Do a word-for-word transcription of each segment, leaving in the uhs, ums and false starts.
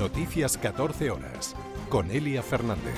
Noticias catorce horas, con Elia Fernández.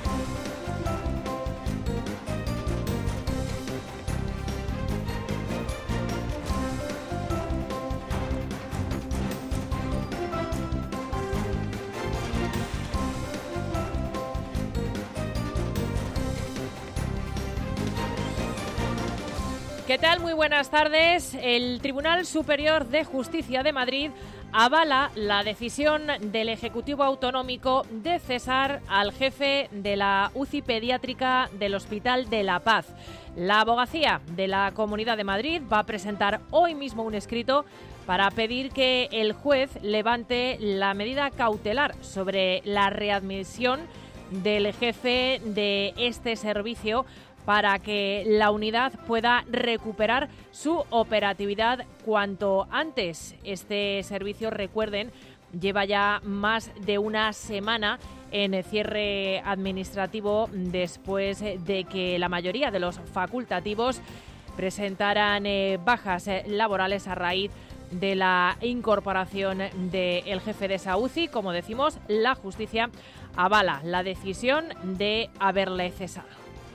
¿Qué tal? Muy buenas tardes. El Tribunal Superior de Justicia de Madrid avala la decisión del Ejecutivo Autonómico de cesar al jefe de la U C I pediátrica del Hospital de La Paz. La Abogacía de la Comunidad de Madrid va a presentar hoy mismo un escrito para pedir que el juez levante la medida cautelar sobre la readmisión del jefe de este servicio para que la unidad pueda recuperar su operatividad cuanto antes. Este servicio, recuerden, lleva ya más de una semana en cierre administrativo después de que la mayoría de los facultativos presentaran eh, bajas eh, laborales a raíz de la incorporación del jefe de esa U C I. Como decimos, la justicia avala la decisión de haberle cesado.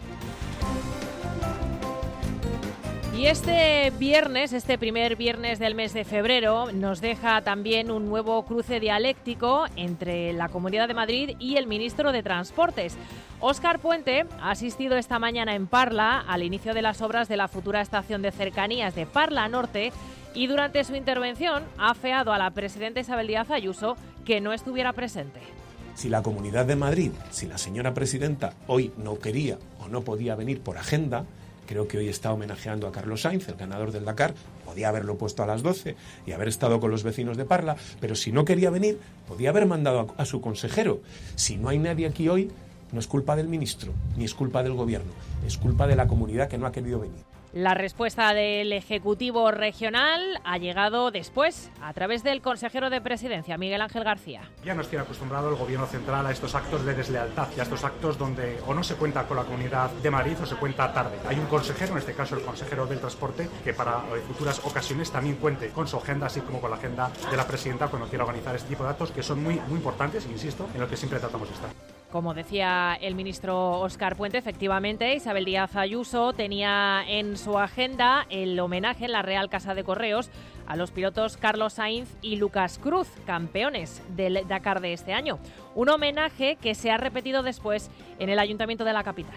Y este viernes, este primer viernes del mes de febrero, nos deja también un nuevo cruce dialéctico entre la Comunidad de Madrid y el ministro de Transportes. Óscar Puente ha asistido esta mañana en Parla al inicio de las obras de la futura estación de cercanías de Parla Norte y durante su intervención ha afeado a la presidenta Isabel Díaz Ayuso que no estuviera presente. Si la Comunidad de Madrid, si la señora presidenta hoy no quería o no podía venir por agenda, creo que hoy está homenajeando a Carlos Sainz, el ganador del Dakar. Podía haberlo puesto a las doce y haber estado con los vecinos de Parla, pero si no quería venir, podía haber mandado a, a su consejero. Si no hay nadie aquí hoy, no es culpa del ministro, ni es culpa del gobierno, es culpa de la comunidad que no ha querido venir. La respuesta del Ejecutivo Regional ha llegado después, a través del consejero de Presidencia, Miguel Ángel García. Ya nos tiene acostumbrado el Gobierno central a estos actos de deslealtad y a estos actos donde o no se cuenta con la Comunidad de Madrid o se cuenta tarde. Hay un consejero, en este caso el consejero del Transporte, que para futuras ocasiones también cuente con su agenda, así como con la agenda de la Presidenta cuando quiera organizar este tipo de actos, que son muy, muy importantes, insisto, en lo que siempre tratamos de estar. Como decía el ministro Óscar Puente, efectivamente, Isabel Díaz Ayuso tenía en su agenda el homenaje en la Real Casa de Correos a los pilotos Carlos Sainz y Lucas Cruz, campeones del Dakar de este año. Un homenaje que se ha repetido después en el Ayuntamiento de la capital.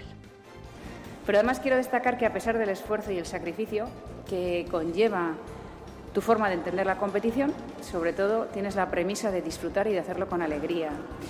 Pero además quiero destacar que a pesar del esfuerzo y el sacrificio que conlleva tu forma de entender la competición, sobre todo tienes la premisa de disfrutar y de hacerlo con alegría.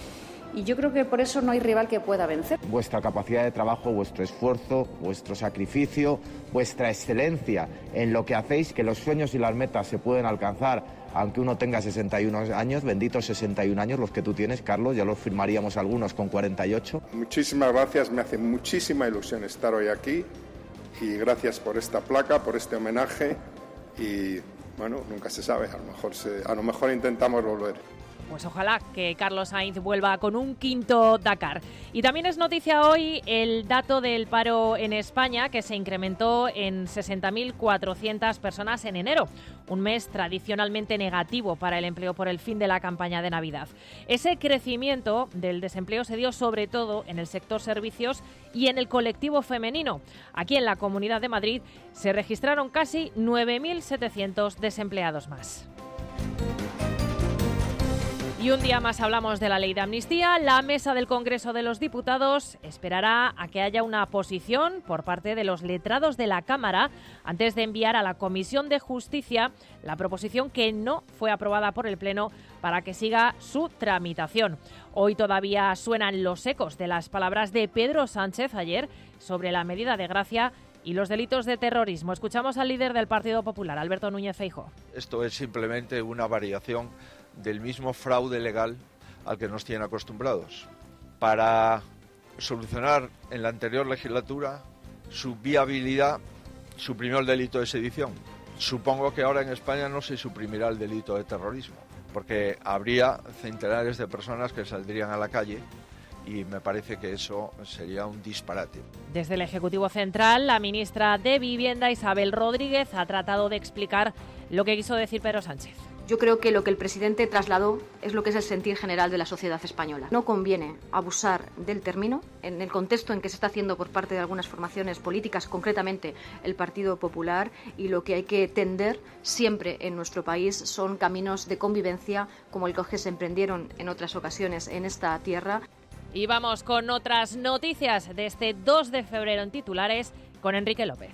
Y yo creo que por eso no hay rival que pueda vencer. Vuestra capacidad de trabajo, vuestro esfuerzo, vuestro sacrificio, vuestra excelencia en lo que hacéis, que los sueños y las metas se pueden alcanzar, aunque uno tenga sesenta y uno años, benditos sesenta y uno años los que tú tienes, Carlos, ya los firmaríamos algunos con cuarenta y ocho. Muchísimas gracias, me hace muchísima ilusión estar hoy aquí y gracias por esta placa, por este homenaje y bueno, nunca se sabe, a lo mejor, se, a lo mejor intentamos volver. Pues ojalá que Carlos Sainz vuelva con un quinto Dakar. Y también es noticia hoy el dato del paro en España, que se incrementó en sesenta mil cuatrocientas personas en enero, un mes tradicionalmente negativo para el empleo por el fin de la campaña de Navidad. Ese crecimiento del desempleo se dio sobre todo en el sector servicios y en el colectivo femenino. Aquí en la Comunidad de Madrid se registraron casi nueve mil setecientos desempleados más. Y un día más hablamos de la ley de amnistía. La mesa del Congreso de los Diputados esperará a que haya una posición por parte de los letrados de la Cámara antes de enviar a la Comisión de Justicia la proposición que no fue aprobada por el Pleno para que siga su tramitación. Hoy todavía suenan los ecos de las palabras de Pedro Sánchez ayer sobre la medida de gracia y los delitos de terrorismo. Escuchamos al líder del Partido Popular, Alberto Núñez Feijóo. Esto es simplemente una variación del mismo fraude legal al que nos tienen acostumbrados. Para solucionar en la anterior legislatura su viabilidad, suprimió el delito de sedición. Supongo que ahora en España no se suprimirá el delito de terrorismo, porque habría centenares de personas que saldrían a la calle y me parece que eso sería un disparate. Desde el Ejecutivo Central, la ministra de Vivienda, Isabel Rodríguez, ha tratado de explicar lo que quiso decir Pedro Sánchez. Yo creo que lo que el presidente trasladó es lo que es el sentir general de la sociedad española. No conviene abusar del término en el contexto en que se está haciendo por parte de algunas formaciones políticas, concretamente el Partido Popular, y lo que hay que tender siempre en nuestro país son caminos de convivencia como el que se emprendieron en otras ocasiones en esta tierra. Y vamos con otras noticias de este dos de febrero en titulares con Enrique López.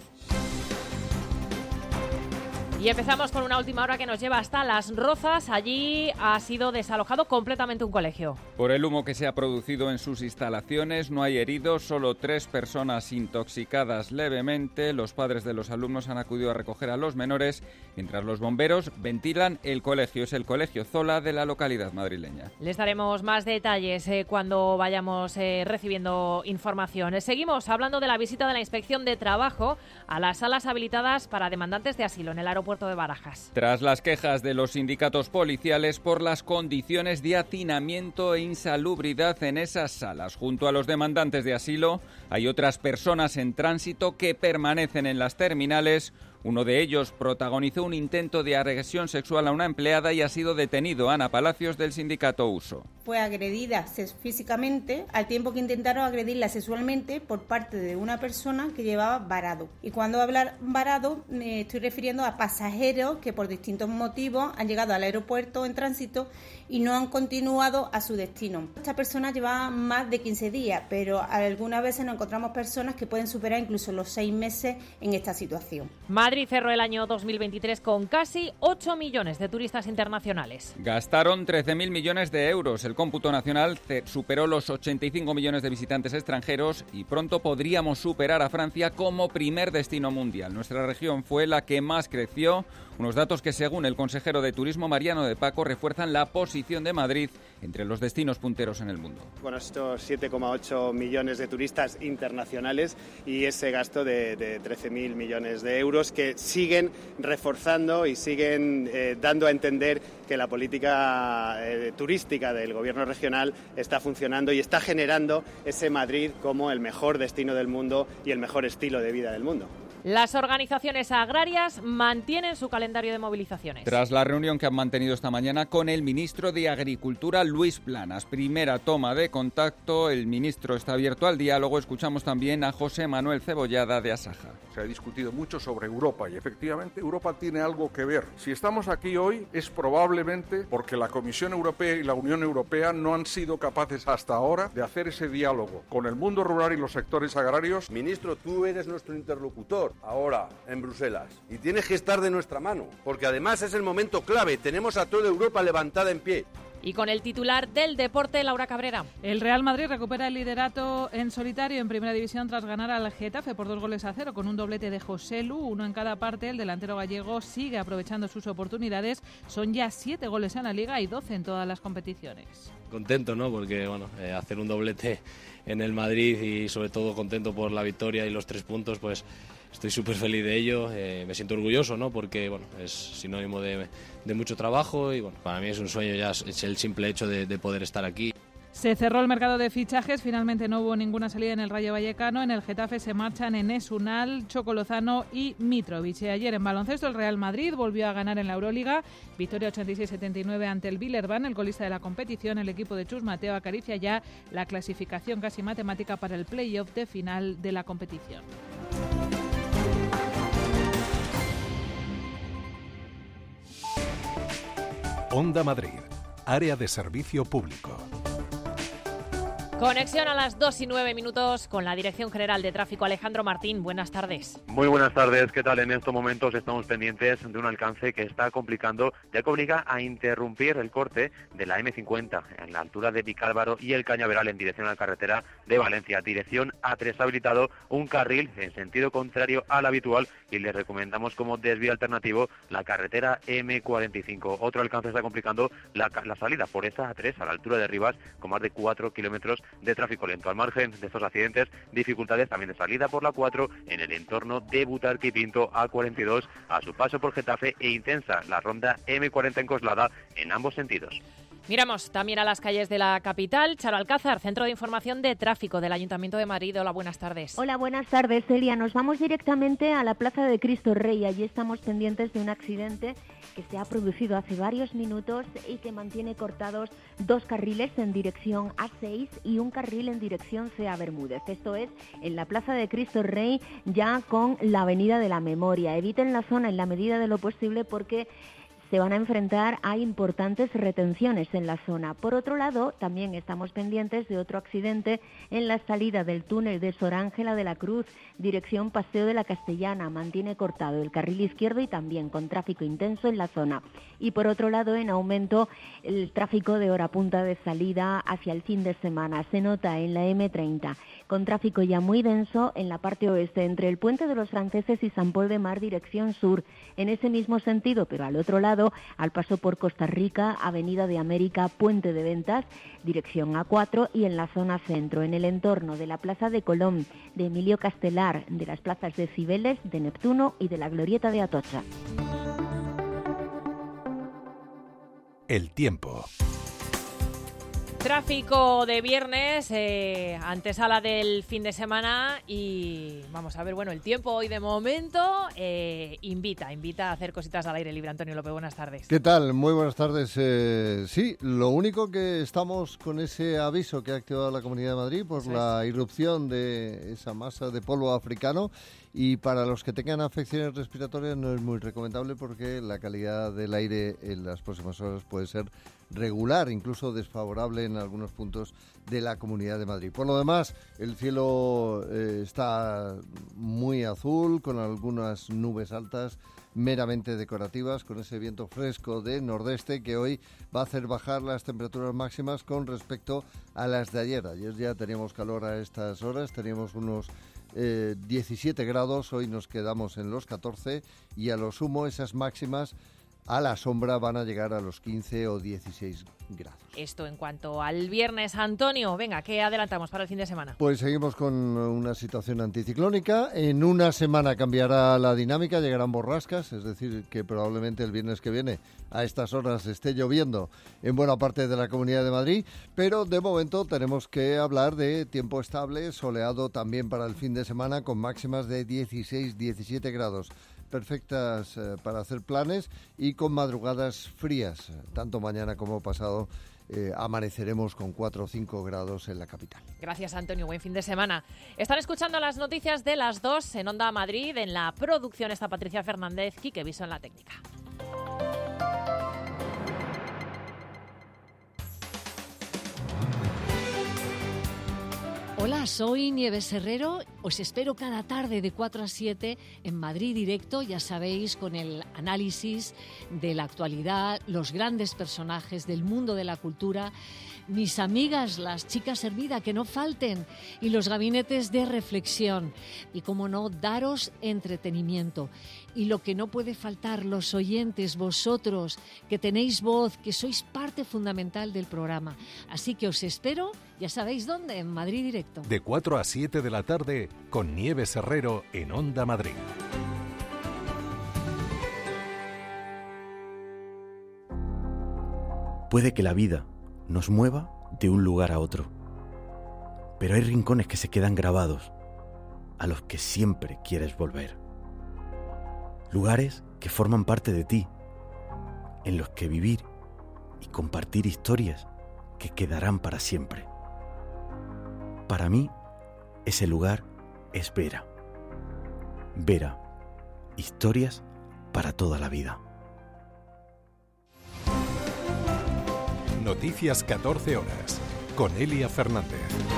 Y empezamos con una última hora que nos lleva hasta Las Rozas. Allí ha sido desalojado completamente un colegio. Por el humo que se ha producido en sus instalaciones no hay heridos, solo tres personas intoxicadas levemente. Los padres de los alumnos han acudido a recoger a los menores, mientras los bomberos ventilan el colegio. Es el Colegio Zola de la localidad madrileña. Les daremos más detalles eh, cuando vayamos eh, recibiendo información. Seguimos hablando de la visita de la Inspección de Trabajo a las salas habilitadas para demandantes de asilo en el aeropuerto de Barajas. Tras las quejas de los sindicatos policiales por las condiciones de hacinamiento e insalubridad en esas salas, junto a los demandantes de asilo, hay otras personas en tránsito que permanecen en las terminales. Uno de ellos protagonizó un intento de agresión sexual a una empleada y ha sido detenido. Ana Palacios, del sindicato Uso. Fue agredida físicamente al tiempo que intentaron agredirla sexualmente por parte de una persona que llevaba varado. Y cuando hablo varado me estoy refiriendo a pasajeros que por distintos motivos han llegado al aeropuerto en tránsito y no han continuado a su destino. Esta persona llevaba más de quince días, pero algunas veces nos encontramos personas que pueden superar incluso los seis meses en esta situación. Madrid cerró el año dos mil veintitrés con casi ocho millones de turistas internacionales. Gastaron trece mil millones de euros. El cómputo nacional superó los ochenta y cinco millones de visitantes extranjeros y pronto podríamos superar a Francia como primer destino mundial. Nuestra región fue la que más creció. Unos datos que, según el consejero de Turismo Mariano de Paco, refuerzan la posición de Madrid entre los destinos punteros en el mundo. Con estos siete coma ocho millones de turistas internacionales y ese gasto de, de trece mil millones de euros que siguen reforzando y siguen eh, dando a entender que la política eh, turística del gobierno regional está funcionando y está generando ese Madrid como el mejor destino del mundo y el mejor estilo de vida del mundo. Las organizaciones agrarias mantienen su calendario de movilizaciones. Tras la reunión que han mantenido esta mañana con el ministro de Agricultura, Luis Planas. Primera toma de contacto, el ministro está abierto al diálogo. Escuchamos también a José Manuel Cebollada, de Asaja. Se ha discutido mucho sobre Europa y efectivamente Europa tiene algo que ver. Si estamos aquí hoy es probablemente porque la Comisión Europea y la Unión Europea no han sido capaces hasta ahora de hacer ese diálogo con el mundo rural y los sectores agrarios. Ministro, tú eres nuestro interlocutor ahora en Bruselas y tienes que estar de nuestra mano, porque además es el momento clave, tenemos a toda Europa levantada en pie. Y con el titular del deporte, Laura Cabrera. El Real Madrid recupera el liderato en solitario en Primera División tras ganar al Getafe por dos goles a cero con un doblete de Joselu, uno en cada parte. El delantero gallego sigue aprovechando sus oportunidades. Son ya siete goles en la Liga y doce en todas las competiciones. Contento, ¿no? Porque bueno, eh, hacer un doblete en el Madrid y sobre todo contento por la victoria y los tres puntos, pues estoy súper feliz de ello, eh, me siento orgulloso, ¿no? Porque bueno, es sinónimo de, de mucho trabajo y bueno, para mí es un sueño ya, es el simple hecho de, de poder estar aquí. Se cerró el mercado de fichajes, finalmente no hubo ninguna salida en el Rayo Vallecano. En el Getafe se marchan Enes Unal, Choco Lozano y Mitrovic. Ayer en baloncesto el Real Madrid volvió a ganar en la Euroliga, victoria ochenta y seis setenta y nueve ante el Villerban, el colista de la competición. El equipo de Chus Mateo acaricia ya la clasificación casi matemática para el play-off de final de la competición. Onda Madrid, área de servicio público. Conexión a las dos y nueve minutos con la Dirección General de Tráfico. Alejandro Martín, buenas tardes. Muy buenas tardes, ¿qué tal? En estos momentos estamos pendientes de un alcance que está complicando, ya que obliga a interrumpir el corte de la eme cincuenta en la altura de Vicálvaro y el Cañaveral en dirección a la carretera de Valencia. Dirección A tres ha habilitado un carril en sentido contrario al habitual y les recomendamos como desvío alternativo la carretera eme cuarenta y cinco. Otro alcance está complicando la, la salida por esa A tres a la altura de Rivas con más de cuatro kilómetros de tráfico lento. Al margen de estos accidentes, dificultades también de salida por la cuatro en el entorno de Butarque y Pinto, A cuarenta y dos a su paso por Getafe, e intensa la ronda eme cuarenta en Coslada en ambos sentidos. Miramos también a las calles de la capital. Charo Alcázar, Centro de Información de Tráfico del Ayuntamiento de Madrid. Hola, buenas tardes. Hola, buenas tardes, Celia. Nos vamos directamente a la Plaza de Cristo Rey. Allí estamos pendientes de un accidente que se ha producido hace varios minutos y que mantiene cortados dos carriles en dirección A seis y un carril en dirección C A Bermúdez. Esto es en la Plaza de Cristo Rey, ya con la Avenida de la Memoria. Eviten la zona en la medida de lo posible porque se van a enfrentar a importantes retenciones en la zona. Por otro lado, también estamos pendientes de otro accidente en la salida del túnel de Sor Ángela de la Cruz, dirección Paseo de la Castellana. Mantiene cortado el carril izquierdo y también con tráfico intenso en la zona. Y por otro lado, en aumento el tráfico de hora punta de salida hacia el fin de semana. Se nota en la eme treinta, con tráfico ya muy denso en la parte oeste, entre el Puente de los Franceses y San Pol de Mar, dirección sur. En ese mismo sentido, pero al otro lado, al paso por Costa Rica, Avenida de América, Puente de Ventas, dirección A cuatro, y en la zona centro, en el entorno de la Plaza de Colón, de Emilio Castelar, de las plazas de Cibeles, de Neptuno y de la Glorieta de Atocha. El tiempo. Tráfico de viernes, eh, antesala del fin de semana y vamos a ver, bueno, el tiempo hoy de momento eh, invita, invita a hacer cositas al aire libre. Antonio López, buenas tardes. ¿Qué tal? Muy buenas tardes. Eh, sí, lo único que estamos con ese aviso que ha activado la Comunidad de Madrid por Eso la es. irrupción de esa masa de polvo africano, y para los que tengan afecciones respiratorias no es muy recomendable porque la calidad del aire en las próximas horas puede ser regular, incluso desfavorable en algunos puntos de la Comunidad de Madrid. Por lo demás, el cielo eh, está muy azul, con algunas nubes altas meramente decorativas, con ese viento fresco de nordeste que hoy va a hacer bajar las temperaturas máximas con respecto a las de ayer. Ayer ya teníamos calor a estas horas, teníamos unos eh, diecisiete grados, hoy nos quedamos en los catorce y a lo sumo esas máximas a la sombra van a llegar a los quince o dieciséis grados. Esto en cuanto al viernes, Antonio. Venga, ¿qué adelantamos para el fin de semana? Pues seguimos con una situación anticiclónica. En una semana cambiará la dinámica, llegarán borrascas, es decir, que probablemente el viernes que viene a estas horas esté lloviendo en buena parte de la Comunidad de Madrid, pero de momento tenemos que hablar de tiempo estable, soleado también para el fin de semana, con máximas de dieciséis, diecisiete grados. Perfectas eh, para hacer planes y con madrugadas frías. Tanto mañana como pasado eh, amaneceremos con cuatro o cinco grados en la capital. Gracias, Antonio. Buen fin de semana. Están escuchando las noticias de las dos en Onda Madrid. En la producción está Patricia Fernández, Quique Viso en la técnica. Hola, soy Nieves Herrero. Os espero cada tarde de cuatro a siete en Madrid Directo, ya sabéis, con el análisis de la actualidad, los grandes personajes del mundo de la cultura, mis amigas, las chicas Hermida, que no falten, y los gabinetes de reflexión. Y, como no, daros entretenimiento. Y lo que no puede faltar, los oyentes, vosotros, que tenéis voz, que sois parte fundamental del programa. Así que os espero, ya sabéis dónde, en Madrid Directo. De cuatro a siete de la tarde, con Nieves Herrero en Onda Madrid. Puede que la vida nos mueva de un lugar a otro, pero hay rincones que se quedan grabados, a los que siempre quieres volver. Lugares que forman parte de ti, en los que vivir y compartir historias que quedarán para siempre. Para mí, ese lugar es Vera. Vera, historias para toda la vida. Noticias catorce horas, con Elia Fernández.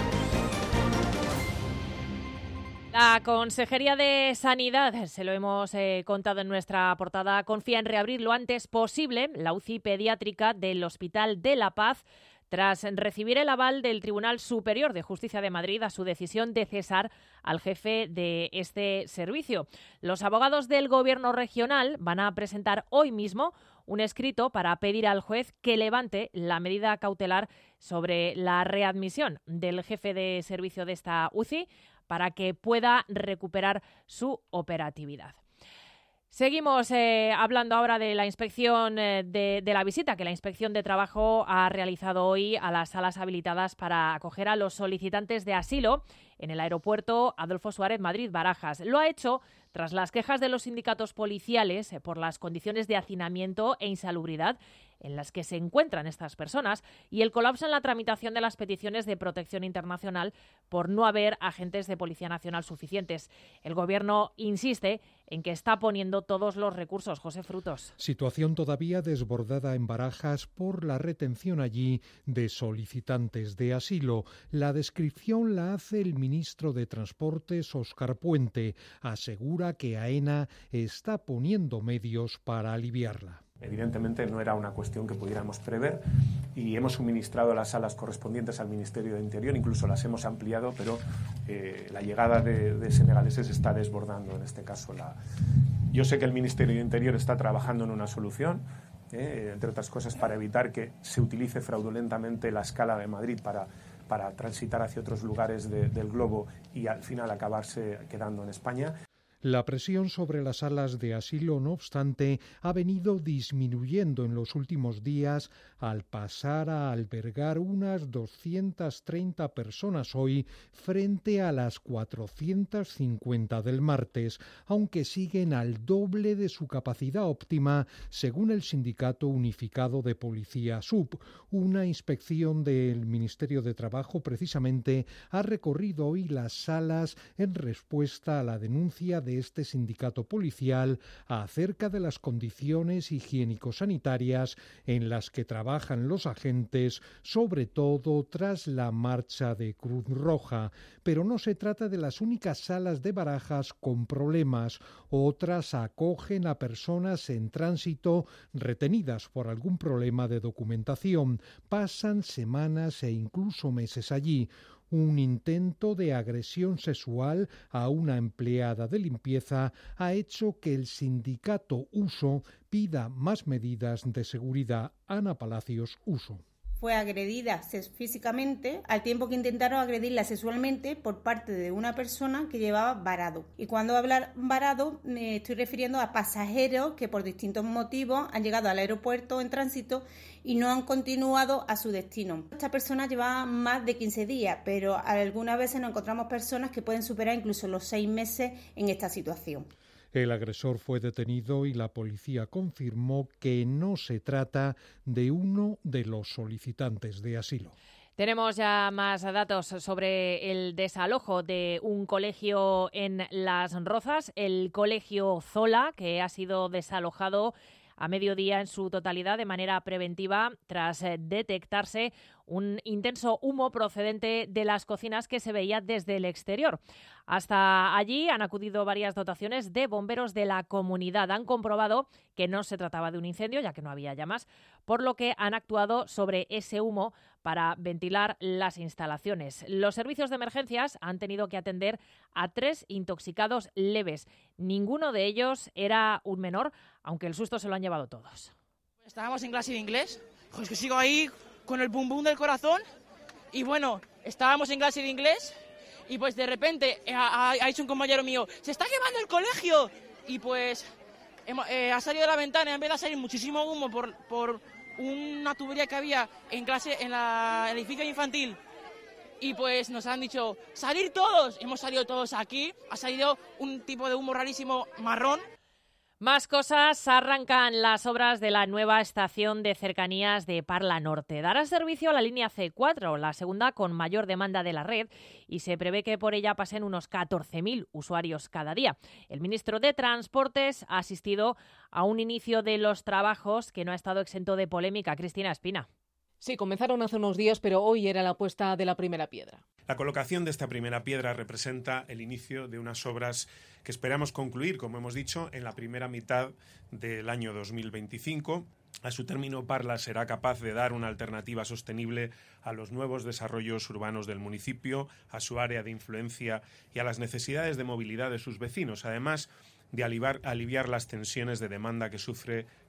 La Consejería de Sanidad, se lo hemos eh, contado en nuestra portada, confía en reabrir lo antes posible la U C I pediátrica del Hospital de la Paz, tras recibir el aval del Tribunal Superior de Justicia de Madrid a su decisión de cesar al jefe de este servicio. Los abogados del Gobierno regional van a presentar hoy mismo un escrito para pedir al juez que levante la medida cautelar sobre la readmisión del jefe de servicio de esta U C I para que pueda recuperar su operatividad. Seguimos eh, hablando ahora de la inspección eh, de, de la visita que la Inspección de Trabajo ha realizado hoy a las salas habilitadas para acoger a los solicitantes de asilo en el aeropuerto Adolfo Suárez Madrid-Barajas. Lo ha hecho tras las quejas de los sindicatos policiales eh, por las condiciones de hacinamiento e insalubridad en las que se encuentran estas personas y el colapso en la tramitación de las peticiones de protección internacional por no haber agentes de Policía Nacional suficientes. El Gobierno insiste en que está poniendo todos los recursos. José Frutos. Situación todavía desbordada en Barajas por la retención allí de solicitantes de asilo. La descripción la hace el ministro de Transportes, Óscar Puente. Asegura que AENA está poniendo medios para aliviarla. Evidentemente no era una cuestión que pudiéramos prever y hemos suministrado las salas correspondientes al Ministerio de Interior, incluso las hemos ampliado, pero eh, la llegada de, de senegaleses está desbordando en este caso. La... Yo sé que el Ministerio de Interior está trabajando en una solución, eh, entre otras cosas para evitar que se utilice fraudulentamente la escala de Madrid para, para transitar hacia otros lugares de, del globo y al final acabarse quedando en España. La presión sobre las salas de asilo, no obstante, ha venido disminuyendo en los últimos días al pasar a albergar unas doscientas treinta personas hoy frente a las cuatrocientas cincuenta del martes, aunque siguen al doble de su capacidad óptima, según el Sindicato Unificado de Policía S U P. Una inspección del Ministerio de Trabajo precisamente ha recorrido hoy las salas en respuesta a la denuncia de este sindicato policial acerca de las condiciones higiénico-sanitarias en las que trabajan los agentes, sobre todo tras la marcha de Cruz Roja. Pero no se trata de las únicas salas de Barajas con problemas. Otras acogen a personas en tránsito retenidas por algún problema de documentación. Pasan semanas e incluso meses allí. Un intento de agresión sexual a una empleada de limpieza ha hecho que el sindicato U S O pida más medidas de seguridad. Ana Palacios, U S O. Fue agredida físicamente al tiempo que intentaron agredirla sexualmente por parte de una persona que llevaba varado. Y cuando hablar varado me estoy refiriendo a pasajeros que por distintos motivos han llegado al aeropuerto en tránsito y no han continuado a su destino. Esta persona llevaba más de quince días, pero algunas veces nos encontramos personas que pueden superar incluso los seis meses en esta situación. El agresor fue detenido y la policía confirmó que no se trata de uno de los solicitantes de asilo. Tenemos ya más datos sobre el desalojo de un colegio en Las Rozas, el Colegio Zola, que ha sido desalojado a mediodía en su totalidad de manera preventiva tras detectarse un intenso humo procedente de las cocinas que se veía desde el exterior. Hasta allí han acudido varias dotaciones de bomberos de la comunidad. Han comprobado que no se trataba de un incendio, ya que no había llamas, por lo que han actuado sobre ese humo para ventilar las instalaciones. Los servicios de emergencias han tenido que atender a tres intoxicados leves. Ninguno de ellos era un menor, aunque el susto se lo han llevado todos. Estábamos en clase de inglés, pues que sigo ahí con el bum bum del corazón y bueno, estábamos en clase de inglés y pues de repente ha, ha dicho un compañero mío, ¡se está quemando el colegio! Y pues hemos, eh, ha salido de la ventana y en vez de salir muchísimo humo por, por una tubería que había en clase en la, el edificio infantil y pues nos han dicho, ¡salir todos! Hemos salido todos aquí, ha salido un tipo de humo rarísimo marrón. Más cosas, arrancan las obras de la nueva estación de cercanías de Parla Norte. Dará servicio a la línea ce cuatro, la segunda con mayor demanda de la red, y se prevé que por ella pasen unos catorce mil usuarios cada día. El ministro de Transportes ha asistido a un inicio de los trabajos que no ha estado exento de polémica. Cristina Espina. Sí, comenzaron hace unos días, pero hoy era la puesta de la primera piedra. La colocación de esta primera piedra representa el inicio de unas obras que esperamos concluir, como hemos dicho, en la primera mitad del año dos mil veinticinco. A su término, Parla será capaz de dar una alternativa sostenible a los nuevos desarrollos urbanos del municipio, a su área de influencia y a las necesidades de movilidad de sus vecinos, además de aliviar, aliviar las tensiones de demanda que sufre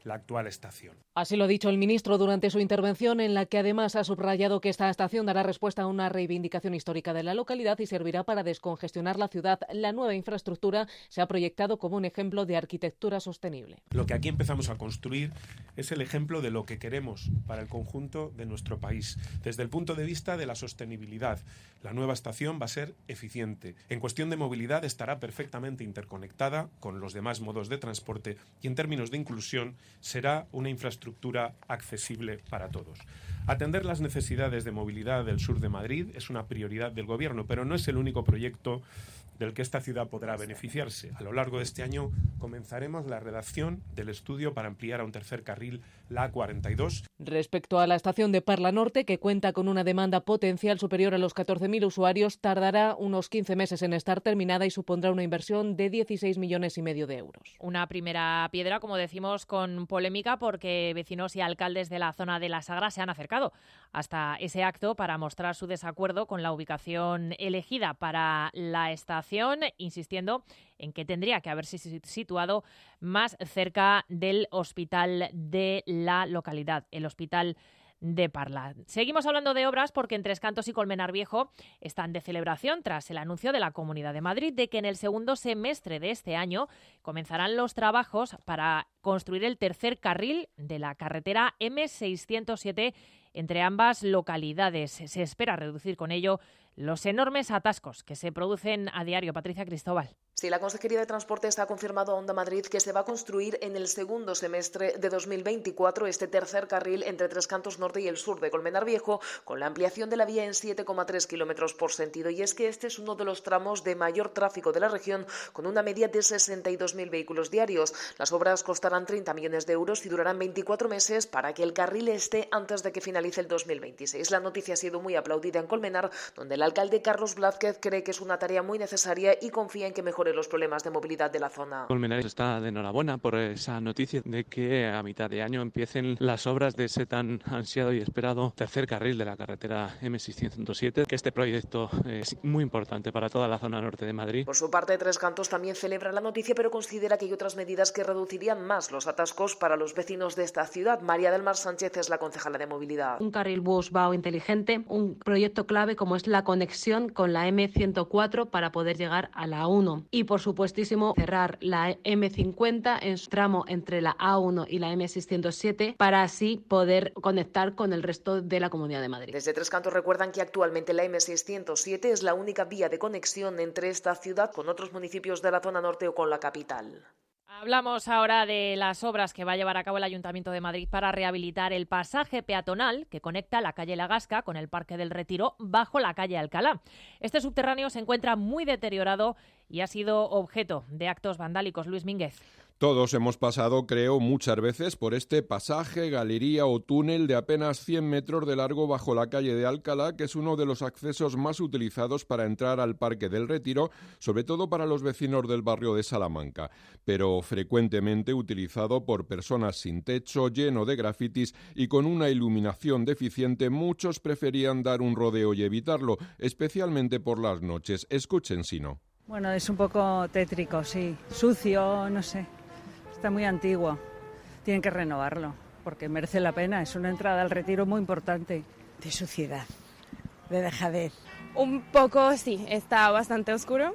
la actual estación. Así lo ha dicho el ministro durante su intervención, en la que además ha subrayado que esta estación dará respuesta a una reivindicación histórica de la localidad y servirá para descongestionar la ciudad. La nueva infraestructura se ha proyectado como un ejemplo de arquitectura sostenible. Lo que aquí empezamos a construir es el ejemplo de lo que queremos para el conjunto de nuestro país. Desde el punto de vista de la sostenibilidad, la nueva estación va a ser eficiente. En cuestión de movilidad estará perfectamente interconectada con los demás modos de transporte y en términos de inclusión será una infraestructura accesible para todos. Atender las necesidades de movilidad del sur de Madrid es una prioridad del Gobierno, pero no es el único proyecto del que esta ciudad podrá beneficiarse. A lo largo de este año comenzaremos la redacción del estudio para ampliar a un tercer carril la A cuarenta y dos. Respecto a la estación de Parla Norte, que cuenta con una demanda potencial superior a los catorce mil usuarios, tardará unos quince meses en estar terminada y supondrá una inversión de dieciséis millones y medio de euros. Una primera piedra, como decimos, con polémica, porque vecinos y alcaldes de la zona de la Sagra se han acercado hasta ese acto para mostrar su desacuerdo con la ubicación elegida para la estación, insistiendo en que tendría que haberse situado más cerca del hospital de la localidad, el hospital de Parla. Seguimos hablando de obras porque en Tres Cantos y Colmenar Viejo están de celebración tras el anuncio de la Comunidad de Madrid de que en el segundo semestre de este año comenzarán los trabajos para construir el tercer carril de la carretera eme seiscientos siete entre ambas localidades. Se espera reducir con ello los enormes atascos que se producen a diario. Patricia Cristóbal. Sí, la Consejería de Transportes ha confirmado a Onda Madrid que se va a construir en el segundo semestre de dos mil veinticuatro este tercer carril entre Tres Cantos Norte y el sur de Colmenar Viejo, con la ampliación de la vía en siete coma tres kilómetros por sentido. Y es que este es uno de los tramos de mayor tráfico de la región, con una media de sesenta y dos mil vehículos diarios. Las obras costarán treinta millones de euros y durarán veinticuatro meses para que el carril esté antes de que finalice el dos mil veintiséis. La noticia ha sido muy aplaudida en Colmenar, donde el alcalde Carlos Blázquez cree que es una tarea muy necesaria y confía en que mejore los problemas de movilidad de la zona. Colmenar está de enhorabuena por esa noticia de que a mitad de año empiecen las obras de ese tan ansiado y esperado tercer carril de la carretera eme seiscientos siete, que este proyecto es muy importante para toda la zona norte de Madrid. Por su parte, Tres Cantos también celebra la noticia, pero considera que hay otras medidas que reducirían más los atascos para los vecinos de esta ciudad. María del Mar Sánchez es la concejala de movilidad. Un carril bus vao inteligente, un proyecto clave como es la conexión con la eme ciento cuatro para poder llegar a la A uno y por supuestísimo cerrar la eme cincuenta en su tramo entre la A uno y la eme seiscientos siete para así poder conectar con el resto de la Comunidad de Madrid. Desde Tres Cantos recuerdan que actualmente la eme seiscientos siete es la única vía de conexión entre esta ciudad con otros municipios de la zona norte o con la capital. Hablamos ahora de las obras que va a llevar a cabo el Ayuntamiento de Madrid para rehabilitar el pasaje peatonal que conecta la calle La Gasca con el Parque del Retiro bajo la calle Alcalá. Este subterráneo se encuentra muy deteriorado y ha sido objeto de actos vandálicos. Luis Mínguez. Todos hemos pasado, creo, muchas veces por este pasaje, galería o túnel de apenas cien metros de largo bajo la calle de Alcalá, que es uno de los accesos más utilizados para entrar al Parque del Retiro, sobre todo para los vecinos del barrio de Salamanca, pero frecuentemente utilizado por personas sin techo, lleno de grafitis y con una iluminación deficiente. Muchos preferían dar un rodeo y evitarlo, especialmente por las noches. Escuchen si no. Bueno, es un poco tétrico, sí, sucio, no sé. Está muy antiguo, tienen que renovarlo, porque merece la pena, es una entrada al Retiro muy importante. De suciedad, de dejadez. Un poco, sí, está bastante oscuro.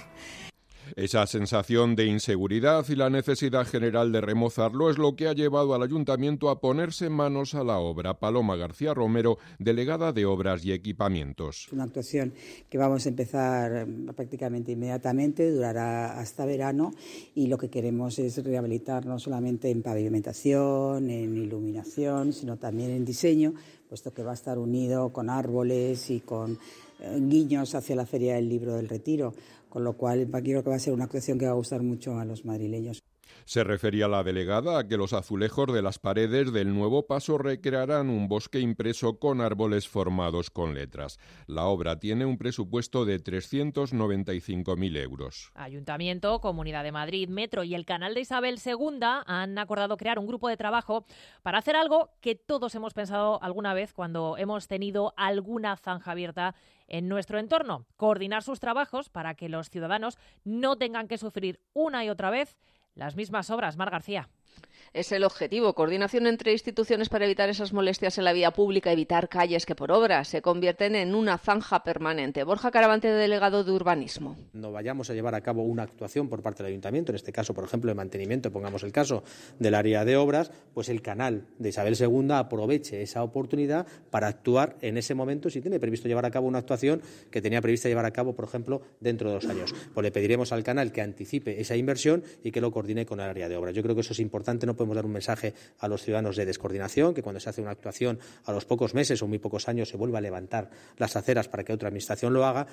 Esa sensación de inseguridad y la necesidad general de remozarlo es lo que ha llevado al Ayuntamiento a ponerse manos a la obra. Paloma García Romero, delegada de Obras y Equipamientos. Una actuación que vamos a empezar prácticamente inmediatamente, durará hasta verano y lo que queremos es rehabilitar no solamente en pavimentación, en iluminación, sino también en diseño, puesto que va a estar unido con árboles y con eh, guiños hacia la Feria del Libro del Retiro. Con lo cual, creo que va a ser una actuación que va a gustar mucho a los madrileños. Se refería la delegada a que los azulejos de las paredes del nuevo paso recrearán un bosque impreso con árboles formados con letras. La obra tiene un presupuesto de trescientos noventa y cinco mil euros. Ayuntamiento, Comunidad de Madrid, Metro y el Canal de Isabel segunda han acordado crear un grupo de trabajo para hacer algo que todos hemos pensado alguna vez cuando hemos tenido alguna zanja abierta en nuestro entorno: coordinar sus trabajos para que los ciudadanos no tengan que sufrir una y otra vez las mismas obras. Mar García. Es el objetivo, coordinación entre instituciones para evitar esas molestias en la vía pública, evitar calles que por obra se convierten en una zanja permanente. Borja Caravante, delegado de Urbanismo. No vayamos a llevar a cabo una actuación por parte del Ayuntamiento, en este caso, por ejemplo, de mantenimiento, pongamos el caso del área de obras, pues el canal de Isabel segunda aproveche esa oportunidad para actuar en ese momento si tiene previsto llevar a cabo una actuación que tenía prevista llevar a cabo, por ejemplo, dentro de dos años. Pues le pediremos al canal que anticipe esa inversión y que lo coordine con el área de obras. Yo creo que eso es importante, no podemos dar un mensaje a los ciudadanos de descoordinación, que cuando se hace una actuación a los pocos meses o muy pocos años se vuelva a levantar las aceras para que otra administración lo haga.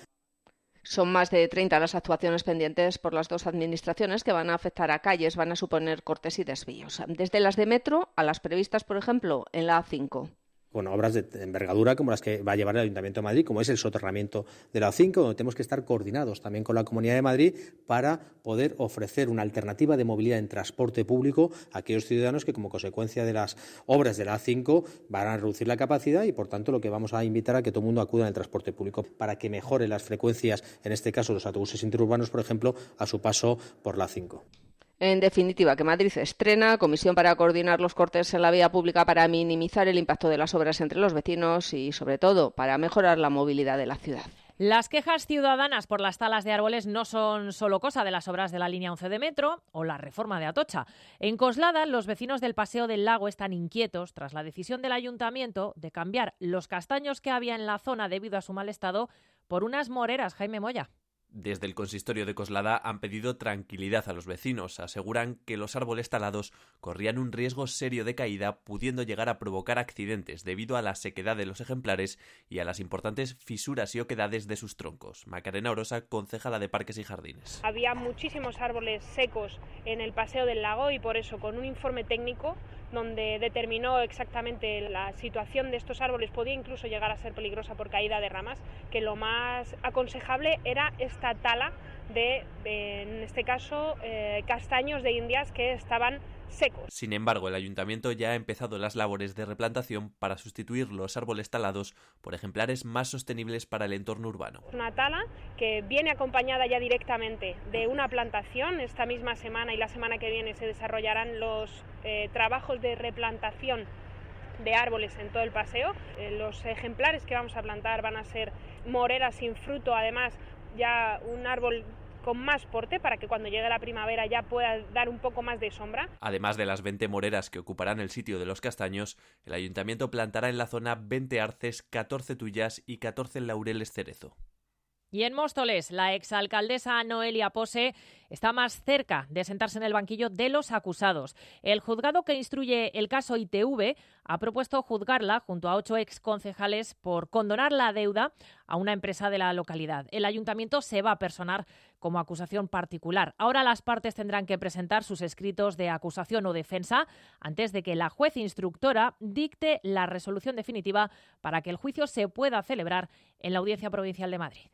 Son más de treinta las actuaciones pendientes por las dos administraciones que van a afectar a calles, van a suponer cortes y desvíos. Desde las de metro a las previstas, por ejemplo, en la A cinco. Bueno, obras de envergadura como las que va a llevar el Ayuntamiento de Madrid, como es el soterramiento de la A cinco, donde tenemos que estar coordinados también con la Comunidad de Madrid para poder ofrecer una alternativa de movilidad en transporte público a aquellos ciudadanos que, como consecuencia de las obras de la A cinco, van a reducir la capacidad y, por tanto, lo que vamos a invitar a que todo el mundo acuda al transporte público para que mejore las frecuencias, en este caso los autobuses interurbanos, por ejemplo, a su paso por la A cinco. En definitiva, que Madrid estrena comisión para coordinar los cortes en la vía pública para minimizar el impacto de las obras entre los vecinos y, sobre todo, para mejorar la movilidad de la ciudad. Las quejas ciudadanas por las talas de árboles no son solo cosa de las obras de la línea once de metro o la reforma de Atocha. En Coslada, los vecinos del Paseo del Lago están inquietos tras la decisión del ayuntamiento de cambiar los castaños que había en la zona debido a su mal estado por unas moreras. Jaime Moya. Desde el consistorio de Coslada han pedido tranquilidad a los vecinos. Aseguran que los árboles talados corrían un riesgo serio de caída, pudiendo llegar a provocar accidentes debido a la sequedad de los ejemplares y a las importantes fisuras y oquedades de sus troncos. Macarena Orosa, concejala de Parques y Jardines. Había muchísimos árboles secos en el Paseo del Lago y por eso, con un informe técnico donde determinó exactamente la situación de estos árboles, podía incluso llegar a ser peligrosa por caída de ramas, que lo más aconsejable era esta tala de, de en este caso, eh, castaños de Indias que estaban secos. Sin embargo, el ayuntamiento ya ha empezado las labores de replantación para sustituir los árboles talados por ejemplares más sostenibles para el entorno urbano. Una tala que viene acompañada ya directamente de una plantación. Esta misma semana y la semana que viene se desarrollarán los eh, trabajos de replantación de árboles en todo el paseo. Eh, los ejemplares que vamos a plantar van a ser moreras sin fruto, además ya un árbol con más porte para que cuando llegue la primavera ya pueda dar un poco más de sombra. Además de las veinte moreras que ocuparán el sitio de los castaños, el ayuntamiento plantará en la zona veinte arces, catorce tuyas y catorce laureles cerezo. Y en Móstoles, la exalcaldesa Noelia Pose está más cerca de sentarse en el banquillo de los acusados. El juzgado que instruye el caso I T V ha propuesto juzgarla junto a ocho exconcejales por condonar la deuda a una empresa de la localidad. El ayuntamiento se va a personar como acusación particular. Ahora las partes tendrán que presentar sus escritos de acusación o defensa antes de que la juez instructora dicte la resolución definitiva para que el juicio se pueda celebrar en la Audiencia Provincial de Madrid.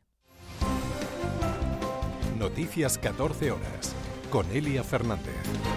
Noticias catorce horas, con Elia Fernández.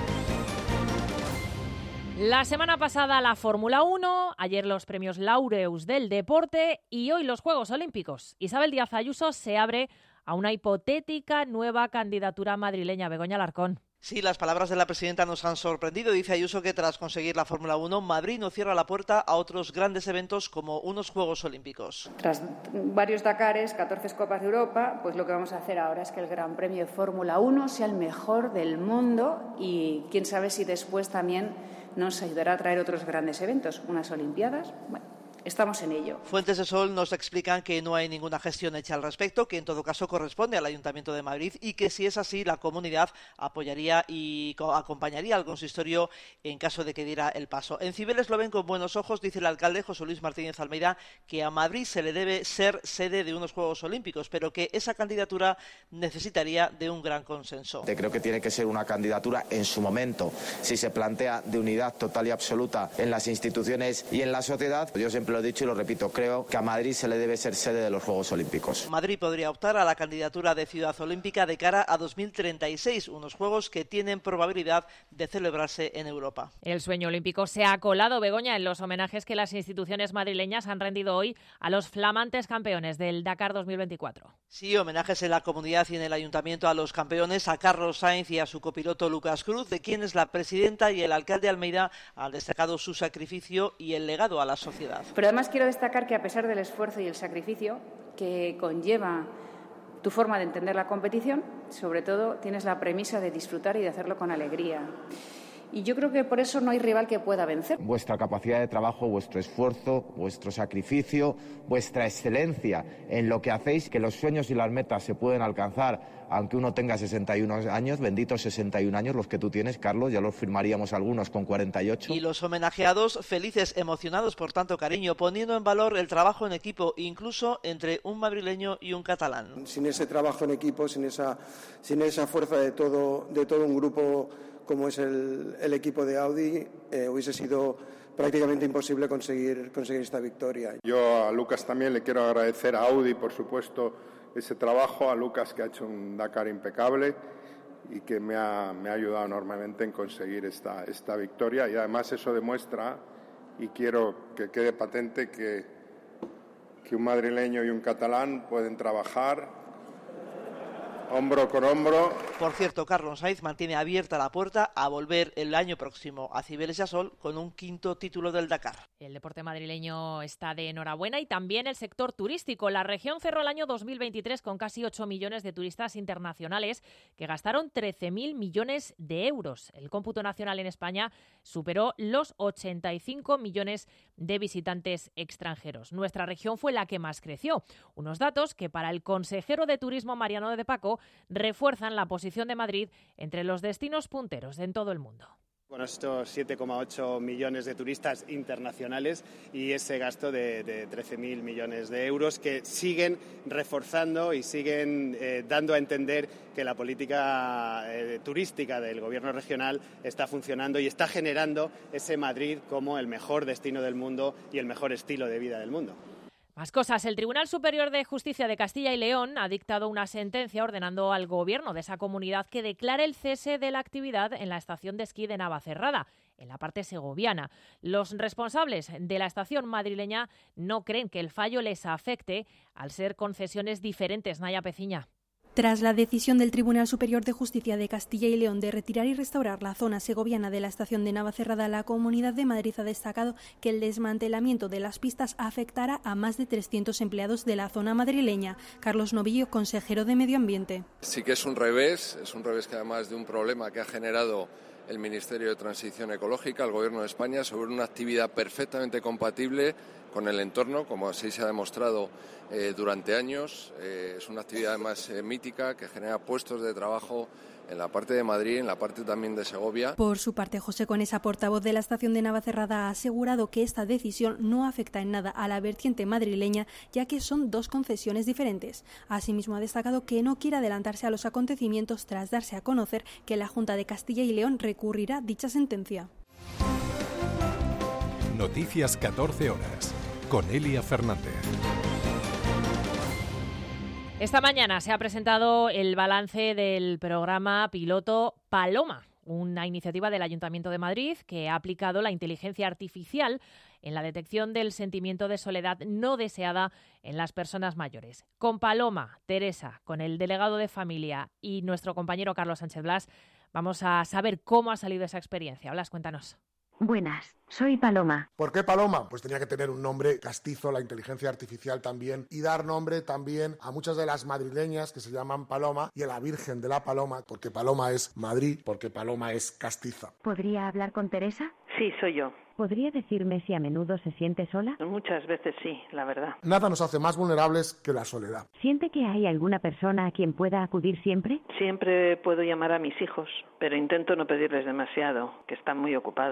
La semana pasada la Fórmula uno, ayer los premios Laureus del deporte y hoy los Juegos Olímpicos. Isabel Díaz Ayuso se abre a una hipotética nueva candidatura madrileña. Begoña Alarcón. Sí, las palabras de la presidenta nos han sorprendido. Dice Ayuso que tras conseguir la Fórmula uno, Madrid no cierra la puerta a otros grandes eventos como unos Juegos Olímpicos. Tras varios Dakares, catorce Copas de Europa, pues lo que vamos a hacer ahora es que el Gran Premio de Fórmula uno sea el mejor del mundo y quién sabe si después también nos ayudará a traer otros grandes eventos, unas Olimpiadas. Bueno, estamos en ello. Fuentes de Sol nos explican que no hay ninguna gestión hecha al respecto, que en todo caso corresponde al Ayuntamiento de Madrid y que si es así la comunidad apoyaría y acompañaría al consistorio en caso de que diera el paso. En Cibeles lo ven con buenos ojos, dice el alcalde José Luis Martínez Almeida, que a Madrid se le debe ser sede de unos Juegos Olímpicos, pero que esa candidatura necesitaría de un gran consenso. Creo que tiene que ser una candidatura en su momento, si se plantea de unidad total y absoluta en las instituciones y en la sociedad. Yo siempre siempre lo he dicho y lo repito, creo que a Madrid se le debe ser sede de los Juegos Olímpicos. Madrid podría optar a la candidatura de ciudad olímpica de cara a dos mil treinta y seis, unos Juegos que tienen probabilidad de celebrarse en Europa. El sueño olímpico se ha colado, Begoña, en los homenajes que las instituciones madrileñas han rendido hoy a los flamantes campeones del Dakar dos mil veinticuatro. Sí, homenajes en la comunidad y en el ayuntamiento a los campeones, a Carlos Sainz y a su copiloto Lucas Cruz, de quienes la presidenta y el alcalde de Almeida han destacado su sacrificio y el legado a la sociedad. Pero además quiero destacar que a pesar del esfuerzo y el sacrificio que conlleva tu forma de entender la competición, sobre todo tienes la premisa de disfrutar y de hacerlo con alegría. Y yo creo que por eso no hay rival que pueda vencer. Vuestra capacidad de trabajo, vuestro esfuerzo, vuestro sacrificio, vuestra excelencia en lo que hacéis, que los sueños y las metas se pueden alcanzar, aunque uno tenga sesenta y uno años, benditos sesenta y un años los que tú tienes, Carlos, ya los firmaríamos algunos con cuarenta y ocho. Y los homenajeados felices, emocionados por tanto cariño, poniendo en valor el trabajo en equipo, incluso entre un madrileño y un catalán. Sin ese trabajo en equipo, sin esa, sin esa fuerza de todo, de todo un grupo como es el, el equipo de Audi, eh, hubiese sido prácticamente imposible conseguir, conseguir esta victoria. Yo a Lucas también le quiero agradecer a Audi, por supuesto, ese trabajo, a Lucas que ha hecho un Dakar impecable y que me ha, me ha ayudado enormemente en conseguir esta, esta victoria, y además eso demuestra, y quiero que quede patente, que, que un madrileño y un catalán pueden trabajar hombro con hombro. Por cierto, Carlos Sainz mantiene abierta la puerta a volver el año próximo a Cibeles y a Sol con un quinto título del Dakar. El deporte madrileño está de enhorabuena y también el sector turístico. La región cerró el año dos mil veintitrés con casi ocho millones de turistas internacionales que gastaron trece mil millones de euros. El cómputo nacional en España superó los ochenta y cinco millones de visitantes extranjeros. Nuestra región fue la que más creció. Unos datos que para el consejero de Turismo Mariano de Paco refuerzan la posición de Madrid entre los destinos punteros en todo el mundo. Con estos siete coma ocho millones de turistas internacionales y ese gasto de, de trece mil millones de euros que siguen reforzando y siguen eh, dando a entender que la política eh, turística del gobierno regional está funcionando y está generando ese Madrid como el mejor destino del mundo y el mejor estilo de vida del mundo. Más cosas. El Tribunal Superior de Justicia de Castilla y León ha dictado una sentencia ordenando al gobierno de esa comunidad que declare el cese de la actividad en la estación de esquí de Navacerrada, en la parte segoviana. Los responsables de la estación madrileña no creen que el fallo les afecte al ser concesiones diferentes. Naya Peciña. Tras la decisión del Tribunal Superior de Justicia de Castilla y León de retirar y restaurar la zona segoviana de la estación de Navacerrada, la Comunidad de Madrid ha destacado que el desmantelamiento de las pistas afectará a más de trescientos empleados de la zona madrileña. Carlos Novillo, consejero de Medio Ambiente. Sí que es un revés, es un revés que además de un problema que ha generado el Ministerio de Transición Ecológica, el Gobierno de España, sobre una actividad perfectamente compatible con el entorno, como así se ha demostrado eh, durante años. Eh, es una actividad además eh, mítica que genera puestos de trabajo en la parte de Madrid, en la parte también de Segovia. Por su parte, José Conesa, portavoz de la estación de Navacerrada, ha asegurado que esta decisión no afecta en nada a la vertiente madrileña, ya que son dos concesiones diferentes. Asimismo, ha destacado que no quiere adelantarse a los acontecimientos tras darse a conocer que la Junta de Castilla y León recurrirá dicha sentencia. Noticias catorce horas, con Elia Fernández. Esta mañana se ha presentado el balance del programa piloto Paloma, una iniciativa del Ayuntamiento de Madrid que ha aplicado la inteligencia artificial en la detección del sentimiento de soledad no deseada en las personas mayores. Con Paloma, Teresa, con el delegado de familia y nuestro compañero Carlos Sánchez Blas, vamos a saber cómo ha salido esa experiencia. Blas, cuéntanos. Buenas, soy Paloma. ¿Por qué Paloma? Pues tenía que tener un nombre castizo, la inteligencia artificial también, y dar nombre también a muchas de las madrileñas que se llaman Paloma y a la Virgen de la Paloma, porque Paloma es Madrid, porque Paloma es castiza. ¿Podría hablar con Teresa? Sí, soy yo. ¿Podría decirme si a menudo se siente sola? Muchas veces sí, la verdad. Nada nos hace más vulnerables que la soledad. ¿Siente que hay alguna persona a quien pueda acudir siempre? Siempre puedo llamar a mis hijos, pero intento no pedirles demasiado, que están muy ocupados.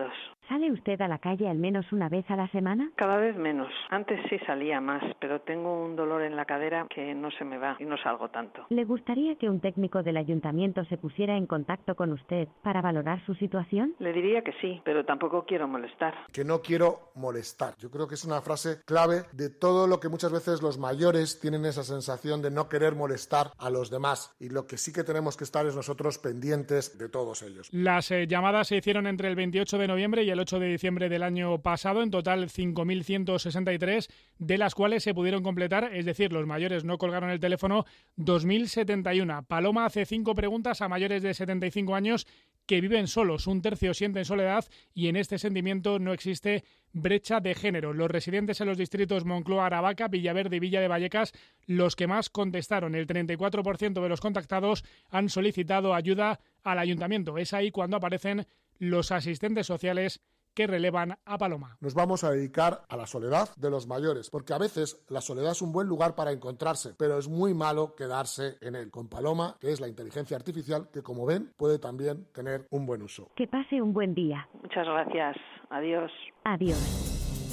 ¿Sale usted a la calle al menos una vez a la semana? Cada vez menos. Antes sí salía más, pero tengo un dolor en la cadera que no se me va y no salgo tanto. ¿Le gustaría que un técnico del ayuntamiento se pusiera en contacto con usted para valorar su situación? Le diría que sí, pero tampoco quiero molestar. Que no quiero molestar. Yo creo que es una frase clave de todo lo que muchas veces los mayores tienen esa sensación de no querer molestar a los demás. Y lo que sí que tenemos que estar es nosotros pendientes de todos ellos. Las eh, llamadas se hicieron entre el veintiocho de noviembre y el ocho de diciembre del año pasado, en total cinco mil ciento sesenta y tres, de las cuales se pudieron completar, es decir, los mayores no colgaron el teléfono, dos mil setenta y uno. Paloma hace cinco preguntas a mayores de setenta y cinco años que viven solos, un tercio sienten soledad y en este sentimiento no existe brecha de género. Los residentes en los distritos Moncloa, Aravaca, Villaverde y Villa de Vallecas, los que más contestaron, el treinta y cuatro por ciento de los contactados han solicitado ayuda al ayuntamiento. Es ahí cuando aparecen los asistentes sociales que relevan a Paloma. Nos vamos a dedicar a la soledad de los mayores, porque a veces la soledad es un buen lugar para encontrarse, pero es muy malo quedarse en él. Con Paloma, que es la inteligencia artificial, que como ven puede también tener un buen uso. Que pase un buen día. Muchas gracias. Adiós. Adiós.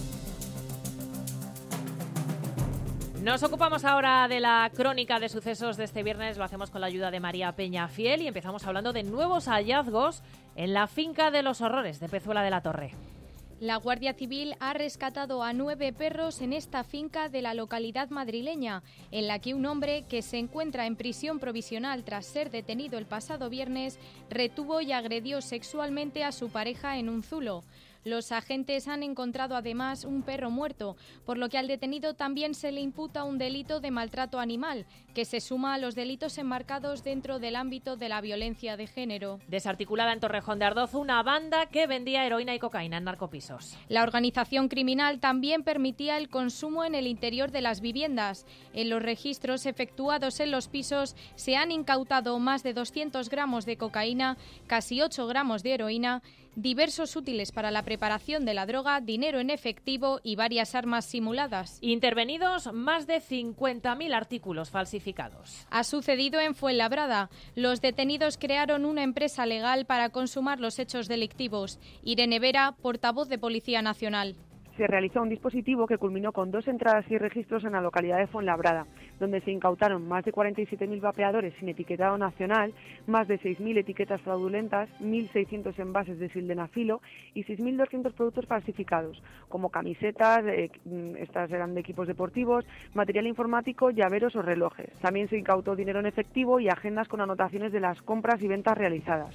Nos ocupamos ahora de la crónica de sucesos de este viernes, lo hacemos con la ayuda de María Peñafiel y empezamos hablando de nuevos hallazgos en la finca de los horrores de Pezuela de la Torre. La Guardia Civil ha rescatado a nueve perros en esta finca de la localidad madrileña, en la que un hombre que se encuentra en prisión provisional tras ser detenido el pasado viernes retuvo y agredió sexualmente a su pareja en un zulo. Los agentes han encontrado además un perro muerto, por lo que al detenido también se le imputa un delito de maltrato animal, que se suma a los delitos enmarcados dentro del ámbito de la violencia de género. Desarticulada en Torrejón de Ardoz una banda que vendía heroína y cocaína en narcopisos. La organización criminal también permitía el consumo en el interior de las viviendas. En los registros efectuados en los pisos se han incautado más de doscientos gramos de cocaína, casi ocho gramos de heroína, diversos útiles para la preparación de la droga, dinero en efectivo y varias armas simuladas. Intervenidos más de cincuenta mil artículos falsificados. Ha sucedido en Fuenlabrada. Los detenidos crearon una empresa legal para consumar los hechos delictivos. Irene Vera, portavoz de Policía Nacional. Se realizó un dispositivo que culminó con dos entradas y registros en la localidad de Fuenlabrada, donde se incautaron más de cuarenta y siete mil vapeadores sin etiquetado nacional, más de seis mil etiquetas fraudulentas, mil seiscientos envases de sildenafilo y seis mil doscientos productos falsificados, como camisetas, eh, estas eran de equipos deportivos, material informático, llaveros o relojes. También se incautó dinero en efectivo y agendas con anotaciones de las compras y ventas realizadas.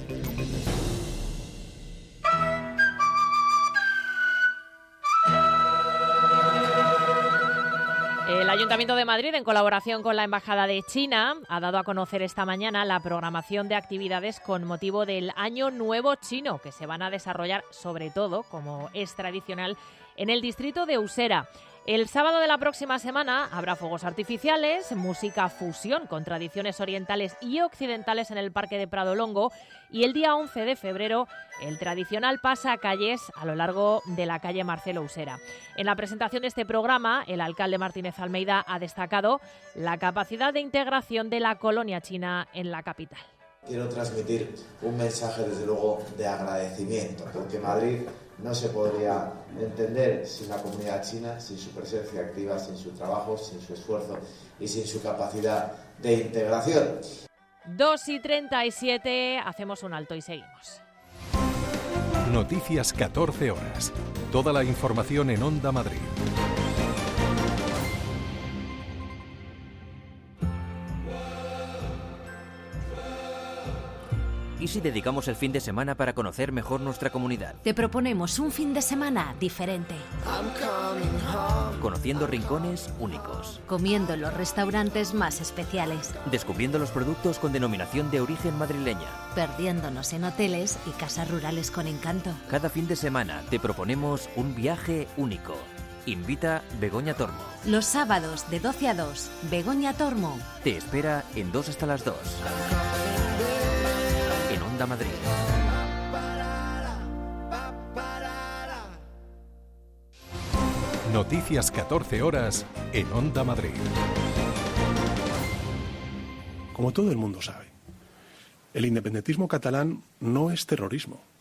El Ayuntamiento de Madrid, en colaboración con la Embajada de China, ha dado a conocer esta mañana la programación de actividades con motivo del Año Nuevo Chino, que se van a desarrollar, sobre todo, como es tradicional, en el distrito de Usera. El sábado de la próxima semana habrá fuegos artificiales, música fusión con tradiciones orientales y occidentales en el Parque de Prado Longo y el día once de febrero el tradicional pasacalles a lo largo de la calle Marcelo Usera. En la presentación de este programa, el alcalde Martínez Almeida ha destacado la capacidad de integración de la colonia china en la capital. Quiero transmitir un mensaje, desde luego, de agradecimiento, porque Madrid no se podría entender sin la comunidad china, sin su presencia activa, sin su trabajo, sin su esfuerzo y sin su capacidad de integración. dos y treinta y siete, hacemos un alto y seguimos. Noticias catorce horas. Toda la información en Onda Madrid. ¿Y si dedicamos el fin de semana para conocer mejor nuestra comunidad? Te proponemos un fin de semana diferente. Conociendo rincones únicos. Comiendo en los restaurantes más especiales. Descubriendo los productos con denominación de origen madrileña. Perdiéndonos en hoteles y casas rurales con encanto. Cada fin de semana te proponemos un viaje único. Invita Begoña Tormo. Los sábados de doce a dos, Begoña Tormo. Te espera en dos hasta las dos. Madrid. Noticias catorce horas en Onda Madrid. Como todo el mundo sabe, el independentismo catalán no es terrorismo.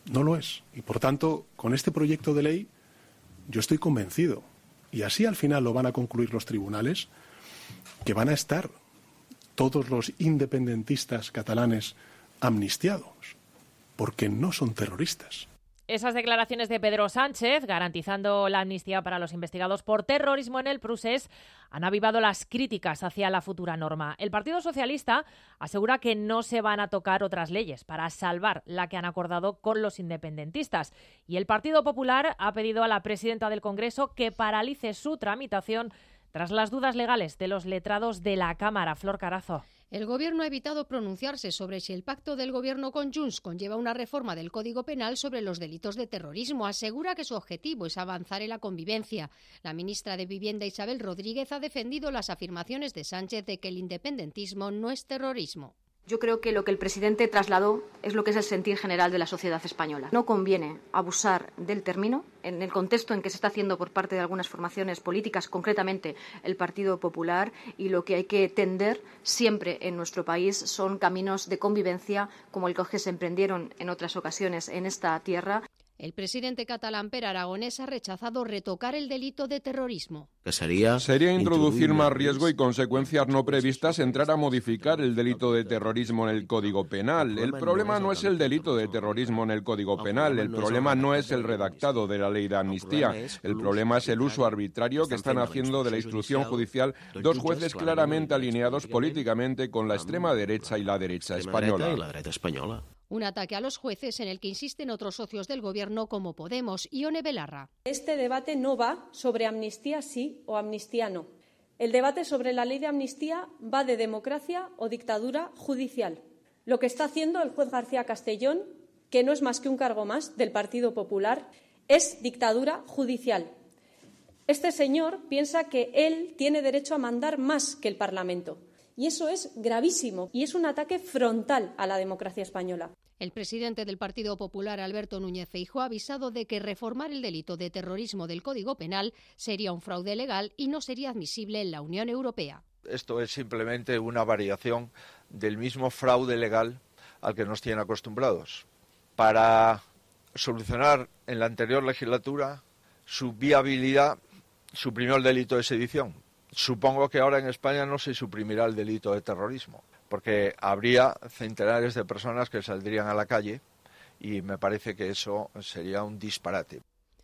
No lo es. Y por tanto, con este proyecto de ley, yo estoy convencido, y así al final lo van a concluir los tribunales, que van a estar todos los independentistas catalanes amnistiados, porque no son terroristas. Esas declaraciones de Pedro Sánchez, garantizando la amnistía para los investigados por terrorismo en el Prusés, han avivado las críticas hacia la futura norma. El Partido Socialista asegura que no se van a tocar otras leyes para salvar la que han acordado con los independentistas. Y el Partido Popular ha pedido a la presidenta del Congreso que paralice su tramitación tras las dudas legales de los letrados de la Cámara. Flor Carazo. El Gobierno ha evitado pronunciarse sobre si el pacto del Gobierno con Junts conlleva una reforma del Código Penal sobre los delitos de terrorismo. Asegura que su objetivo es avanzar en la convivencia. La ministra de Vivienda, Isabel Rodríguez, ha defendido las afirmaciones de Sánchez de que el independentismo no es terrorismo. Yo creo que lo que el presidente trasladó es lo que es el sentir general de la sociedad española. No conviene abusar del término en el contexto en que se está haciendo por parte de algunas formaciones políticas, concretamente el Partido Popular, y lo que hay que tender siempre en nuestro país son caminos de convivencia como el que se emprendieron en otras ocasiones en esta tierra. El presidente catalán Per Aragonés ha rechazado retocar el delito de terrorismo. Sería, sería introducir más riesgo y consecuencias no previstas entrar a modificar el delito de terrorismo en el Código Penal. El problema no es el delito de terrorismo en el Código Penal, el problema no es el redactado de la ley de amnistía, el problema es el uso arbitrario que están haciendo de la instrucción judicial dos jueces claramente alineados políticamente con la extrema derecha y la derecha española. Un ataque a los jueces en el que insisten otros socios del Gobierno como Podemos. Ione Belarra. Este debate no va sobre amnistía sí o amnistía no. El debate sobre la ley de amnistía va de democracia o dictadura judicial. Lo que está haciendo el juez García Castellón, que no es más que un cargo más del Partido Popular, es dictadura judicial. Este señor piensa que él tiene derecho a mandar más que el Parlamento. Y eso es gravísimo y es un ataque frontal a la democracia española. El presidente del Partido Popular, Alberto Núñez Feijóo, ha avisado de que reformar el delito de terrorismo del Código Penal sería un fraude legal y no sería admisible en la Unión Europea. Esto es simplemente una variación del mismo fraude legal al que nos tienen acostumbrados. Para solucionar en la anterior legislatura su viabilidad, suprimió el delito de sedición. Supongo que ahora en España no se suprimirá el delito de terrorismo, porque habría centenares de personas que saldrían a la calle y me parece que eso sería un disparate.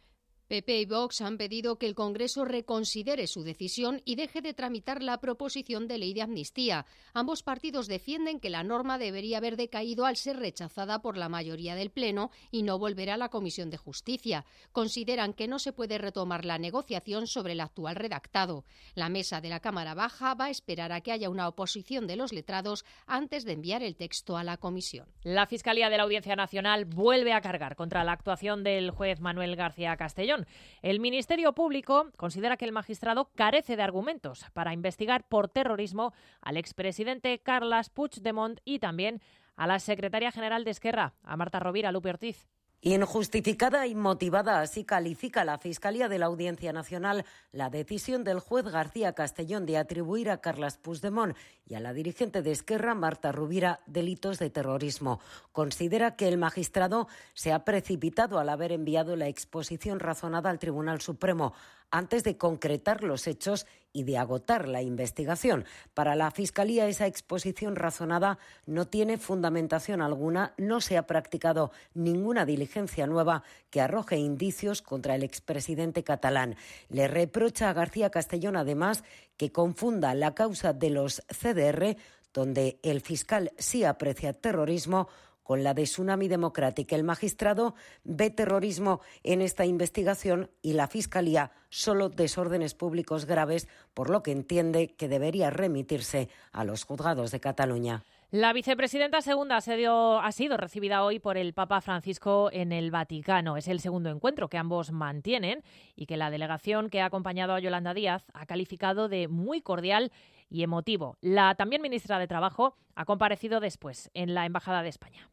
P P y Vox han pedido que el Congreso reconsidere su decisión y deje de tramitar la proposición de ley de amnistía. Ambos partidos defienden que la norma debería haber decaído al ser rechazada por la mayoría del Pleno y no volver a la Comisión de Justicia. Consideran que no se puede retomar la negociación sobre el actual redactado. La mesa de la Cámara Baja va a esperar a que haya una oposición de los letrados antes de enviar el texto a la Comisión. La Fiscalía de la Audiencia Nacional vuelve a cargar contra la actuación del juez Manuel García Castellón. El Ministerio Público considera que el magistrado carece de argumentos para investigar por terrorismo al expresidente Carles Puigdemont y también a la secretaria general de Esquerra, a Marta Rovira. Lupe Ortiz. Injustificada y motivada, así califica la Fiscalía de la Audiencia Nacional la decisión del juez García Castellón de atribuir a Carles Puigdemont y a la dirigente de Esquerra, Marta Rovira, delitos de terrorismo. Considera que el magistrado se ha precipitado al haber enviado la exposición razonada al Tribunal Supremo antes de concretar los hechos y de agotar la investigación. Para la Fiscalía, esa exposición razonada no tiene fundamentación alguna, no se ha practicado ninguna diligencia nueva que arroje indicios contra el expresidente catalán. Le reprocha a García Castellón, además, que confunda la causa de los C D R, donde el fiscal sí aprecia terrorismo, con la de Tsunami Democratic. El magistrado ve terrorismo en esta investigación y la Fiscalía solo desórdenes públicos graves, por lo que entiende que debería remitirse a los juzgados de Cataluña. La vicepresidenta segunda se dio, ha sido recibida hoy por el Papa Francisco en el Vaticano. Es el segundo encuentro que ambos mantienen y que la delegación que ha acompañado a Yolanda Díaz ha calificado de muy cordial y emotivo. La también ministra de Trabajo ha comparecido después en la Embajada de España.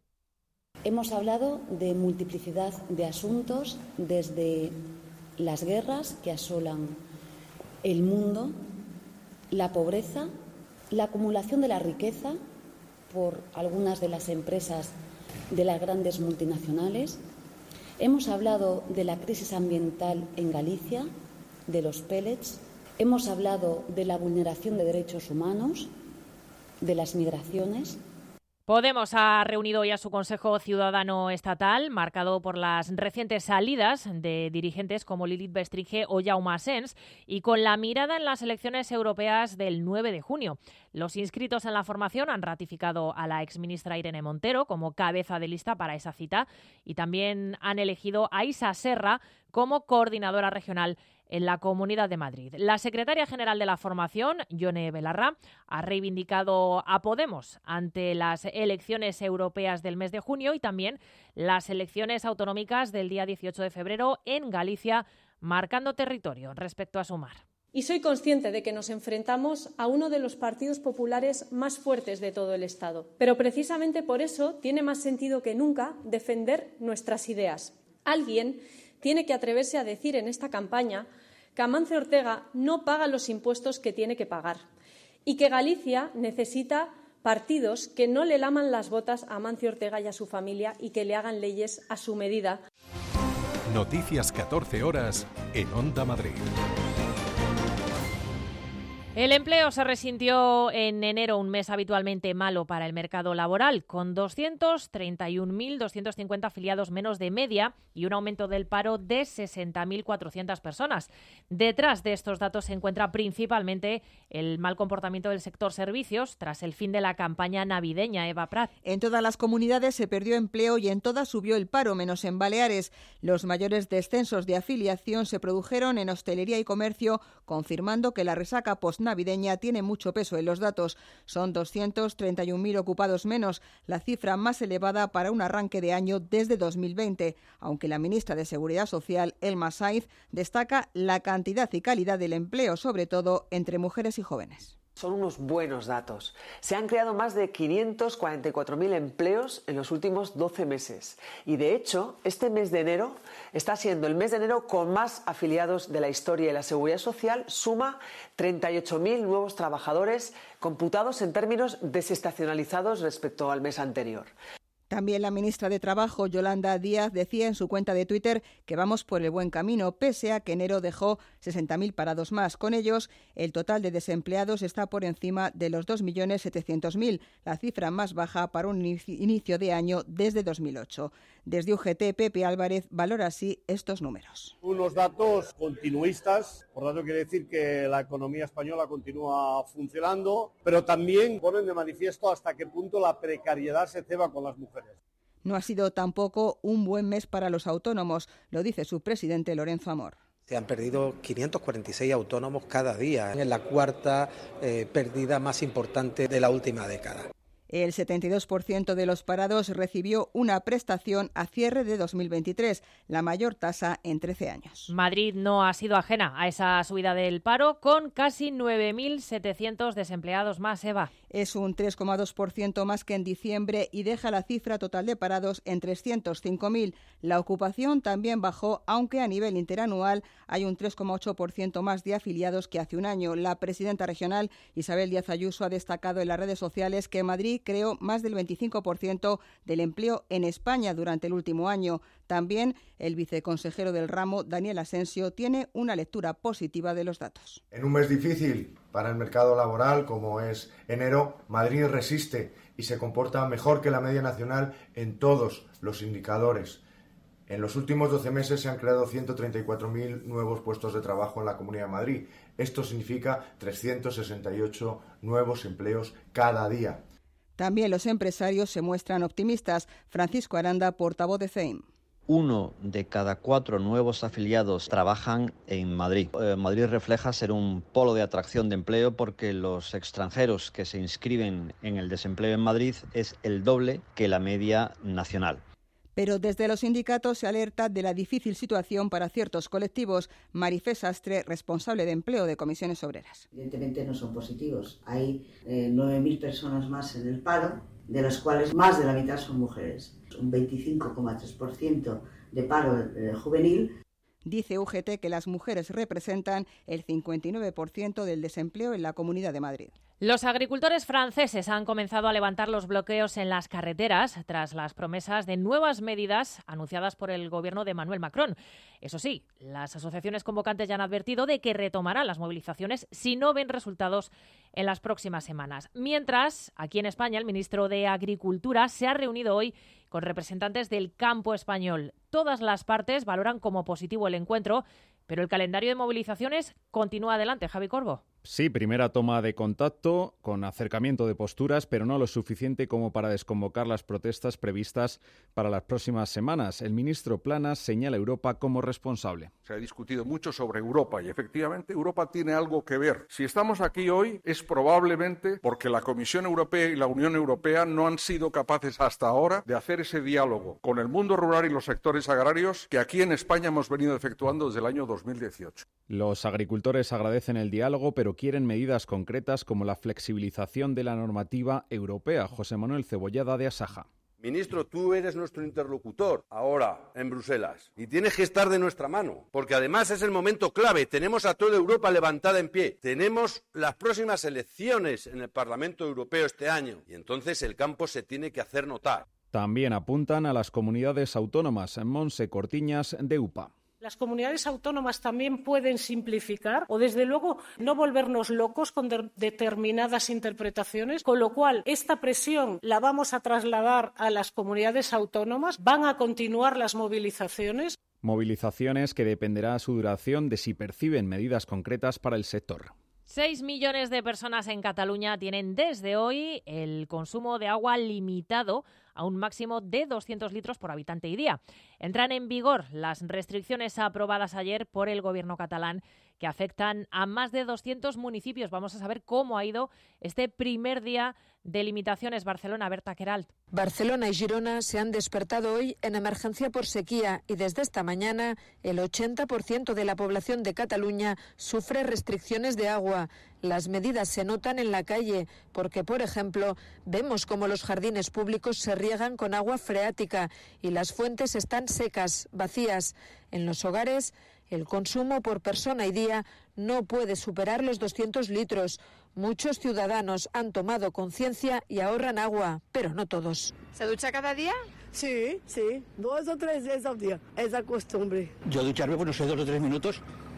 Hemos hablado de multiplicidad de asuntos, desde las guerras que asolan el mundo, la pobreza, la acumulación de la riqueza por algunas de las empresas de las grandes multinacionales, Hemos hablado de la crisis ambiental en Galicia, de los pellets, hemos hablado de la vulneración de derechos humanos, de las migraciones. Podemos ha reunido hoy a su Consejo Ciudadano Estatal, marcado por las recientes salidas de dirigentes como Lilith Bestringe o Jaume Asens, y con la mirada en las elecciones europeas del nueve de junio. Los inscritos en la formación han ratificado a la exministra Irene Montero como cabeza de lista para esa cita y también han elegido a Isa Serra como coordinadora regional en la Comunidad de Madrid. La secretaria general de la formación, Yone Belarra, ha reivindicado a Podemos ante las elecciones europeas del mes de junio y también las elecciones autonómicas del día dieciocho de febrero en Galicia, marcando territorio respecto a Sumar. Y soy consciente de que nos enfrentamos a uno de los partidos populares más fuertes de todo el Estado. Pero precisamente por eso tiene más sentido que nunca defender nuestras ideas. Alguien tiene que atreverse a decir en esta campaña que Amancio Ortega no paga los impuestos que tiene que pagar y que Galicia necesita partidos que no le laman las botas a Amancio Ortega y a su familia y que le hagan leyes a su medida. Noticias catorce horas en Onda Madrid. El empleo se resintió en enero, un mes habitualmente malo para el mercado laboral, con doscientos treinta y un mil doscientos cincuenta afiliados menos de media y un aumento del paro de sesenta mil cuatrocientas personas. Detrás de estos datos se encuentra principalmente el mal comportamiento del sector servicios tras el fin de la campaña navideña. Eva Prat. En todas las comunidades se perdió empleo y en todas subió el paro, menos en Baleares. Los mayores descensos de afiliación se produjeron en hostelería y comercio, confirmando que la resaca post navideña tiene mucho peso en los datos. Son doscientos treinta y un mil ocupados menos, la cifra más elevada para un arranque de año desde dos mil veinte, aunque la ministra de Seguridad Social, Elma Saiz, destaca la cantidad y calidad del empleo, sobre todo entre mujeres y jóvenes. Son unos buenos datos. Se han creado más de quinientos cuarenta y cuatro mil empleos en los últimos doce meses. Y de hecho, este mes de enero está siendo el mes de enero con más afiliados de la historia y la Seguridad Social suma treinta y ocho mil nuevos trabajadores computados en términos desestacionalizados respecto al mes anterior. También la ministra de Trabajo, Yolanda Díaz, decía en su cuenta de Twitter que vamos por el buen camino, pese a que enero dejó sesenta mil parados más. Con ellos, el total de desempleados está por encima de los dos millones setecientos mil, la cifra más baja para un inicio de año desde dos mil ocho. Desde U G T, Pepe Álvarez valora así estos números. Unos datos continuistas, por tanto quiere decir que la economía española continúa funcionando, pero también ponen de manifiesto hasta qué punto la precariedad se ceba con las mujeres. No ha sido tampoco un buen mes para los autónomos, lo dice su presidente Lorenzo Amor. Se han perdido quinientos cuarenta y seis autónomos cada día, es la cuarta eh, pérdida más importante de la última década. El setenta y dos por ciento de los parados recibió una prestación a cierre de dos mil veintitrés, la mayor tasa en trece años. Madrid no ha sido ajena a esa subida del paro, con casi nueve mil setecientos desempleados más, Eva. Es un tres coma dos por ciento más que en diciembre y deja la cifra total de parados en trescientos cinco mil. La ocupación también bajó, aunque a nivel interanual hay un tres coma ocho por ciento más de afiliados que hace un año. La presidenta regional, Isabel Díaz Ayuso, ha destacado en las redes sociales que Madrid creó más del veinticinco por ciento del empleo en España durante el último año. También el viceconsejero del ramo, Daniel Asensio, tiene una lectura positiva de los datos. En un mes difícil para el mercado laboral, como es enero, Madrid resiste y se comporta mejor que la media nacional en todos los indicadores. En los últimos doce meses se han creado ciento treinta y cuatro mil nuevos puestos de trabajo en la Comunidad de Madrid. Esto significa trescientos sesenta y ocho nuevos empleos cada día. También los empresarios se muestran optimistas. Francisco Aranda, portavoz de C E I M. Uno de cada cuatro nuevos afiliados trabajan en Madrid. Eh, Madrid refleja ser un polo de atracción de empleo porque los extranjeros que se inscriben en el desempleo en Madrid es el doble que la media nacional. Pero desde los sindicatos se alerta de la difícil situación para ciertos colectivos. Marifé Sastre, responsable de empleo de Comisiones Obreras. Evidentemente no son positivos. Hay eh, nueve mil personas más en el paro, de las cuales más de la mitad son mujeres. Un veinticinco coma tres por ciento de paro eh, juvenil. Dice U G T que las mujeres representan el cincuenta y nueve por ciento del desempleo en la Comunidad de Madrid. Los agricultores franceses han comenzado a levantar los bloqueos en las carreteras tras las promesas de nuevas medidas anunciadas por el gobierno de Emmanuel Macron. Eso sí, las asociaciones convocantes ya han advertido de que retomarán las movilizaciones si no ven resultados en las próximas semanas. Mientras, aquí en España, el ministro de Agricultura se ha reunido hoy con representantes del campo español. Todas las partes valoran como positivo el encuentro, pero el calendario de movilizaciones continúa adelante. Javi Corbo. Sí, primera toma de contacto con acercamiento de posturas, pero no lo suficiente como para desconvocar las protestas previstas para las próximas semanas. El ministro Planas señala a Europa como responsable. Se ha discutido mucho sobre Europa y efectivamente Europa tiene algo que ver. Si estamos aquí hoy es probablemente porque la Comisión Europea y la Unión Europea no han sido capaces hasta ahora de hacer ese diálogo con el mundo rural y los sectores agrarios que aquí en España hemos venido efectuando desde el año dos mil dieciocho. Los agricultores agradecen el diálogo, pero quieren medidas concretas como la flexibilización de la normativa europea. José Manuel Cebollada, de Asaja. Ministro, tú eres nuestro interlocutor ahora en Bruselas y tienes que estar de nuestra mano, porque además es el momento clave. Tenemos a toda Europa levantada en pie. Tenemos las próximas elecciones en el Parlamento Europeo este año y entonces el campo se tiene que hacer notar. También apuntan a las comunidades autónomas. Monse Cortiñas, de U P A. Las comunidades autónomas también pueden simplificar o, desde luego, no volvernos locos con de- determinadas interpretaciones, con lo cual esta presión la vamos a trasladar a las comunidades autónomas. Van a continuar las movilizaciones. Movilizaciones que dependerá su duración de si perciben medidas concretas para el sector. Seis millones de personas en Cataluña tienen desde hoy el consumo de agua limitado a un máximo de doscientos litros por habitante y día. Entran en vigor las restricciones aprobadas ayer por el gobierno catalán que afectan a más de doscientos municipios. Vamos a saber cómo ha ido este primer día de limitaciones. Barcelona, Berta Queralt. Barcelona y Girona se han despertado hoy en emergencia por sequía y desde esta mañana el ochenta por ciento de la población de Cataluña sufre restricciones de agua. Las medidas se notan en la calle porque, por ejemplo, vemos cómo los jardines públicos se riegan con agua freática y las fuentes están secas, vacías. En los hogares, el consumo por persona y día no puede superar los doscientos litros. Muchos ciudadanos han tomado conciencia y ahorran agua, pero no todos. ¿Se ducha cada día? Sí, sí, dos o tres veces al día, es la costumbre. Yo ducharme, pues no sé, dos o tres minutos,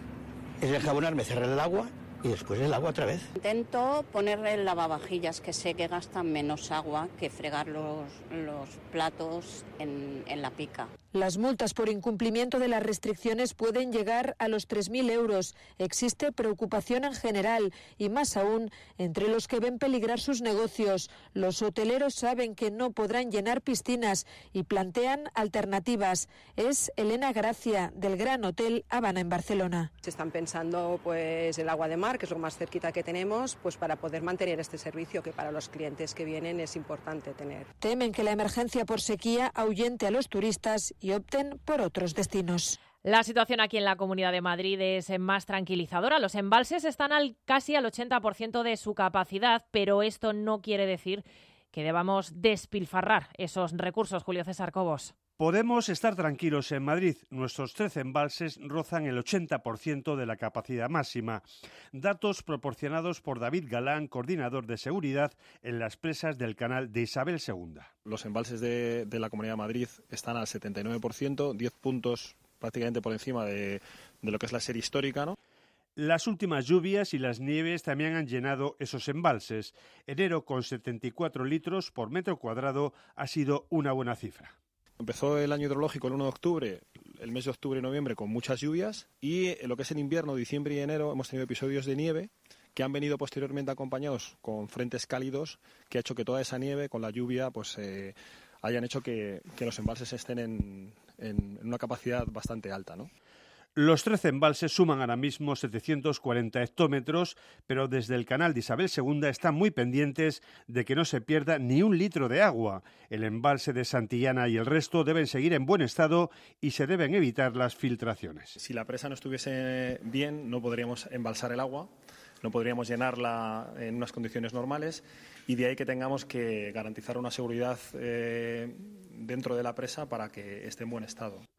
es enjabonarme, cerrar el agua y después el agua otra vez. Intento ponerle el lavavajillas, que sé que gastan menos agua que fregar los, los platos en, en la pica. Las multas por incumplimiento de las restricciones pueden llegar a los tres mil euros. Existe preocupación en general y más aún entre los que ven peligrar sus negocios. Los hoteleros saben que no podrán llenar piscinas y plantean alternativas. Es Elena Gracia, del Gran Hotel Habana en Barcelona. Se están pensando pues el agua de mar, que es lo más cerquita que tenemos, pues para poder mantener este servicio que para los clientes que vienen es importante tener. Temen que la emergencia por sequía ahuyente a los turistas y opten por otros destinos. La situación aquí en la Comunidad de Madrid es más tranquilizadora. Los embalses están al, casi al ochenta por ciento de su capacidad, pero esto no quiere decir que debamos despilfarrar esos recursos. Julio César Cobos. Podemos estar tranquilos en Madrid. Nuestros trece embalses rozan el ochenta por ciento de la capacidad máxima. Datos proporcionados por David Galán, coordinador de seguridad en las presas del canal de Isabel segunda. Los embalses de, de la Comunidad de Madrid están al setenta y nueve por ciento, diez puntos prácticamente por encima de, de lo que es la serie histórica, ¿no? Las últimas lluvias y las nieves también han llenado esos embalses. Enero, con setenta y cuatro litros por metro cuadrado, ha sido una buena cifra. Empezó el año hidrológico el uno de octubre, el mes de octubre y noviembre con muchas lluvias y en lo que es el invierno, diciembre y enero, hemos tenido episodios de nieve que han venido posteriormente acompañados con frentes cálidos que ha hecho que toda esa nieve con la lluvia pues eh, hayan hecho que, que los embalses estén en, en, en una capacidad bastante alta, ¿no? Los trece embalses suman ahora mismo setecientos cuarenta hectómetros, pero desde el canal de Isabel segunda están muy pendientes de que no se pierda ni un litro de agua. El embalse de Santillana y el resto deben seguir en buen estado y se deben evitar las filtraciones. Si la presa no estuviese bien, no podríamos embalsar el agua, no podríamos llenarla en unas condiciones normales y de ahí que tengamos que garantizar una seguridad eh, dentro de la presa para que esté en buen estado.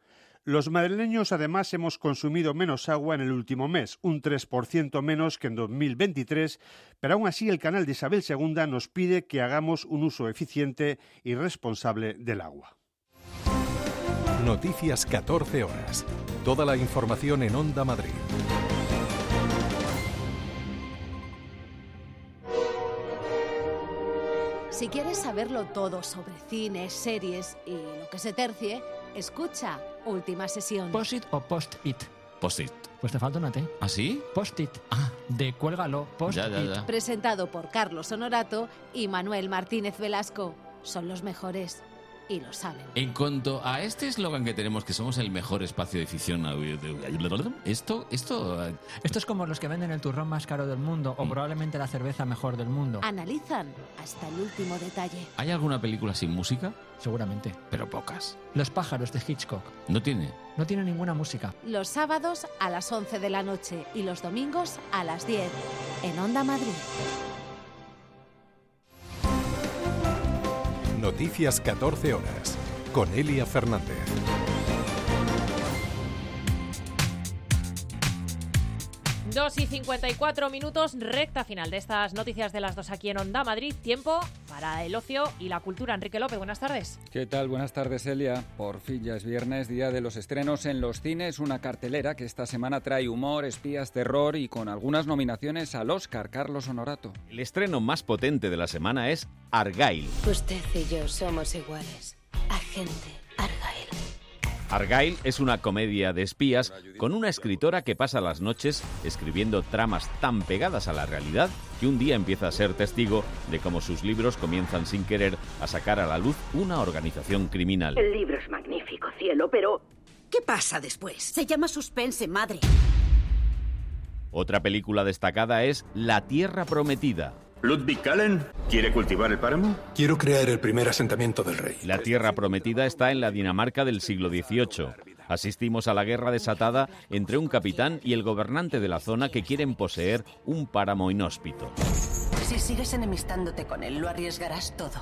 Los madrileños además hemos consumido menos agua en el último mes, un tres por ciento menos que en dos mil veintitrés, pero aún así el canal de Isabel segunda nos pide que hagamos un uso eficiente y responsable del agua. Noticias catorce horas. Toda la información en Onda Madrid. Si quieres saberlo todo sobre cine, series y lo que se tercie, escucha Última Sesión. ¿Post-it o post-it? Post-it. Pues te falta una T. ¿Ah, sí? Post-it. Ah. De cuélgalo, post-it. Ya, ya, ya. Presentado por Carlos Honorato y Manuel Martínez Velasco. Son los mejores y lo saben. En cuanto a este eslogan que tenemos, que somos el mejor espacio de ficción audiovisual, esto, esto... Esto es como los que venden el turrón más caro del mundo o probablemente la cerveza mejor del mundo. Analizan hasta el último detalle. ¿Hay alguna película sin música? Seguramente. Pero pocas. Los pájaros de Hitchcock. ¿No tiene? No tiene ninguna música. Los sábados a las once de la noche y los domingos a las diez en Onda Madrid. Noticias catorce horas, con Elia Fernández. dos y cincuenta y cuatro minutos, recta final de estas noticias de las dos aquí en Onda Madrid. Tiempo para el ocio y la cultura. Enrique López, buenas tardes. ¿Qué tal? Buenas tardes, Elia. Por fin ya es viernes, día de los estrenos en los cines. Una cartelera que esta semana trae humor, espías, terror y con algunas nominaciones al Oscar. Carlos Honorato. El estreno más potente de la semana es Argylle. Usted y yo somos iguales. Agente Argylle. Argylle es una comedia de espías con una escritora que pasa las noches escribiendo tramas tan pegadas a la realidad que un día empieza a ser testigo de cómo sus libros comienzan sin querer a sacar a la luz una organización criminal. El libro es magnífico, cielo, pero ¿qué pasa después? Se llama suspense, madre. Otra película destacada es La Tierra Prometida. ¿Ludwig Kallen quiere cultivar el páramo? Quiero crear el primer asentamiento del rey. La Tierra Prometida está en la Dinamarca del siglo dieciocho. Asistimos a la guerra desatada entre un capitán y el gobernante de la zona que quieren poseer un páramo inhóspito. Si sigues enemistándote con él, lo arriesgarás todo.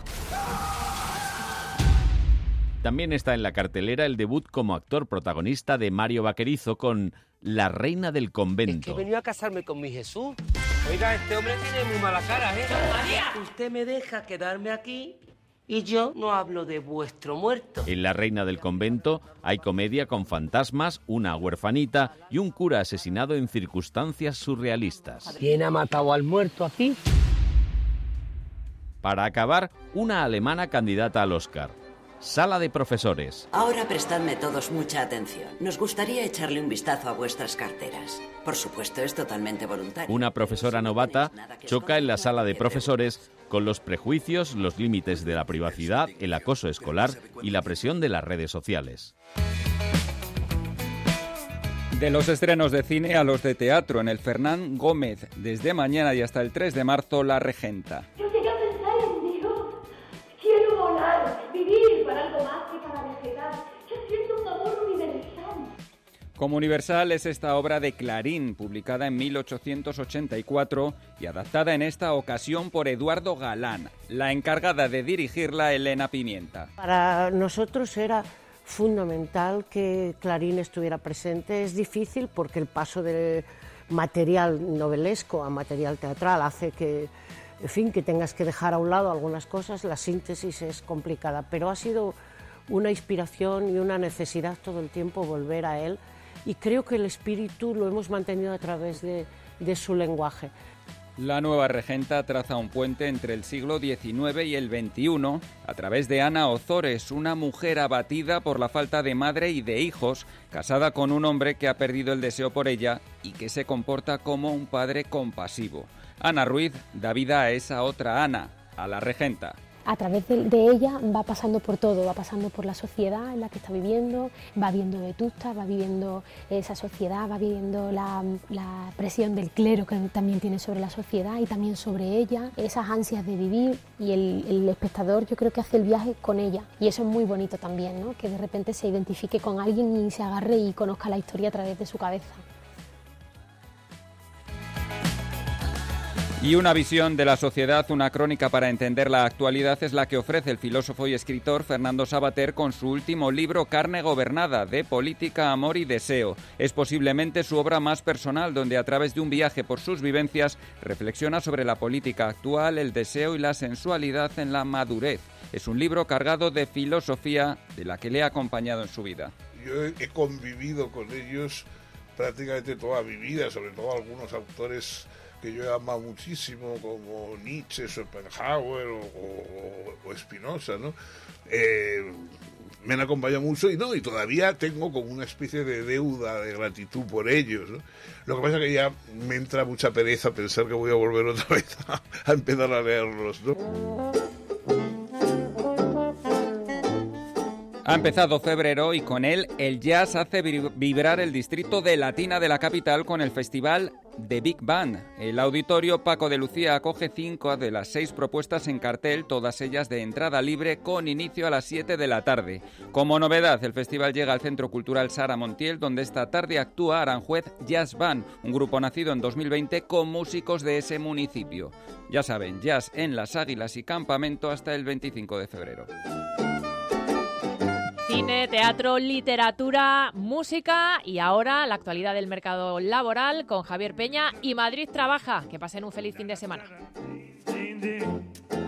También está en la cartelera el debut como actor protagonista de Mario Vaquerizo con La Reina del Convento. Es que he venido a casarme con mi Jesús. Oiga, este hombre tiene muy mala cara, ¿eh? ¡María! Usted me deja quedarme aquí y yo no hablo de vuestro muerto. En La Reina del Convento hay comedia con fantasmas, una huerfanita y un cura asesinado en circunstancias surrealistas. ¿Quién ha matado al muerto aquí? Para acabar, una alemana candidata al Oscar. Sala de profesores. Ahora prestadme todos mucha atención. Nos gustaría echarle un vistazo a vuestras carteras. Por supuesto, es totalmente voluntario. Una profesora novata choca en la sala de profesores con los prejuicios, los límites de la privacidad, el acoso escolar y la presión de las redes sociales. De los estrenos de cine a los de teatro en el Fernán Gómez. Desde mañana y hasta el tres de marzo, La Regenta. Yo llegué a pensar en Dios. Quiero volar, vivir para algo más que para vegetar. Yo siento un amor universal. Como Universal es esta obra de Clarín, publicada en mil ochocientos ochenta y cuatro y adaptada en esta ocasión por Eduardo Galán. La encargada de dirigirla, Elena Pimienta. Para nosotros era fundamental que Clarín estuviera presente. Es difícil porque el paso del material novelesco a material teatral hace que, en fin, que tengas que dejar a un lado algunas cosas. La síntesis es complicada, pero ha sido una inspiración y una necesidad todo el tiempo volver a él. Y creo que el espíritu lo hemos mantenido a través de, de su lenguaje. La nueva regenta traza un puente entre el siglo diecinueve y el veintiuno a través de Ana Ozores, una mujer abatida por la falta de madre y de hijos, casada con un hombre que ha perdido el deseo por ella y que se comporta como un padre compasivo. Ana Ruiz da vida a esa otra Ana, a la regenta. A través de, de ella va pasando por todo, va pasando por la sociedad en la que está viviendo, va viendo Vetusta, va viviendo esa sociedad, va viviendo la, la presión del clero que también tiene sobre la sociedad y también sobre ella, esas ansias de vivir, y el, el espectador yo creo que hace el viaje con ella, y eso es muy bonito también, ¿no? Que de repente se identifique con alguien y se agarre y conozca la historia a través de su cabeza. Y una visión de la sociedad, una crónica para entender la actualidad, es la que ofrece el filósofo y escritor Fernando Savater con su último libro Carne Gobernada, de política, amor y deseo. Es posiblemente su obra más personal, donde a través de un viaje por sus vivencias reflexiona sobre la política actual, el deseo y la sensualidad en la madurez. Es un libro cargado de filosofía de la que le ha acompañado en su vida. Yo he convivido con ellos prácticamente toda mi vida, sobre todo algunos autores que yo he amado muchísimo, como Nietzsche, Schopenhauer o, o, o Spinoza, ¿no? Eh, me han acompañado mucho y no, y todavía tengo como una especie de deuda de gratitud por ellos, ¿no? Lo que pasa es que ya me entra mucha pereza pensar que voy a volver otra vez a, a empezar a leerlos, ¿no? Ha empezado febrero y con él el jazz hace vibrar el distrito de Latina de la capital con el festival The Big Band. El auditorio Paco de Lucía acoge cinco de las seis propuestas en cartel, todas ellas de entrada libre con inicio a las siete de la tarde. Como novedad, el festival llega al Centro Cultural Sara Montiel, donde esta tarde actúa Aranjuez Jazz Band, un grupo nacido en dos mil veinte con músicos de ese municipio. Ya saben, jazz en Las Águilas y Campamento hasta el veinticinco de febrero. Cine, teatro, literatura, música y ahora la actualidad del mercado laboral con Javier Peña y Madrid Trabaja. Que pasen un feliz fin de semana.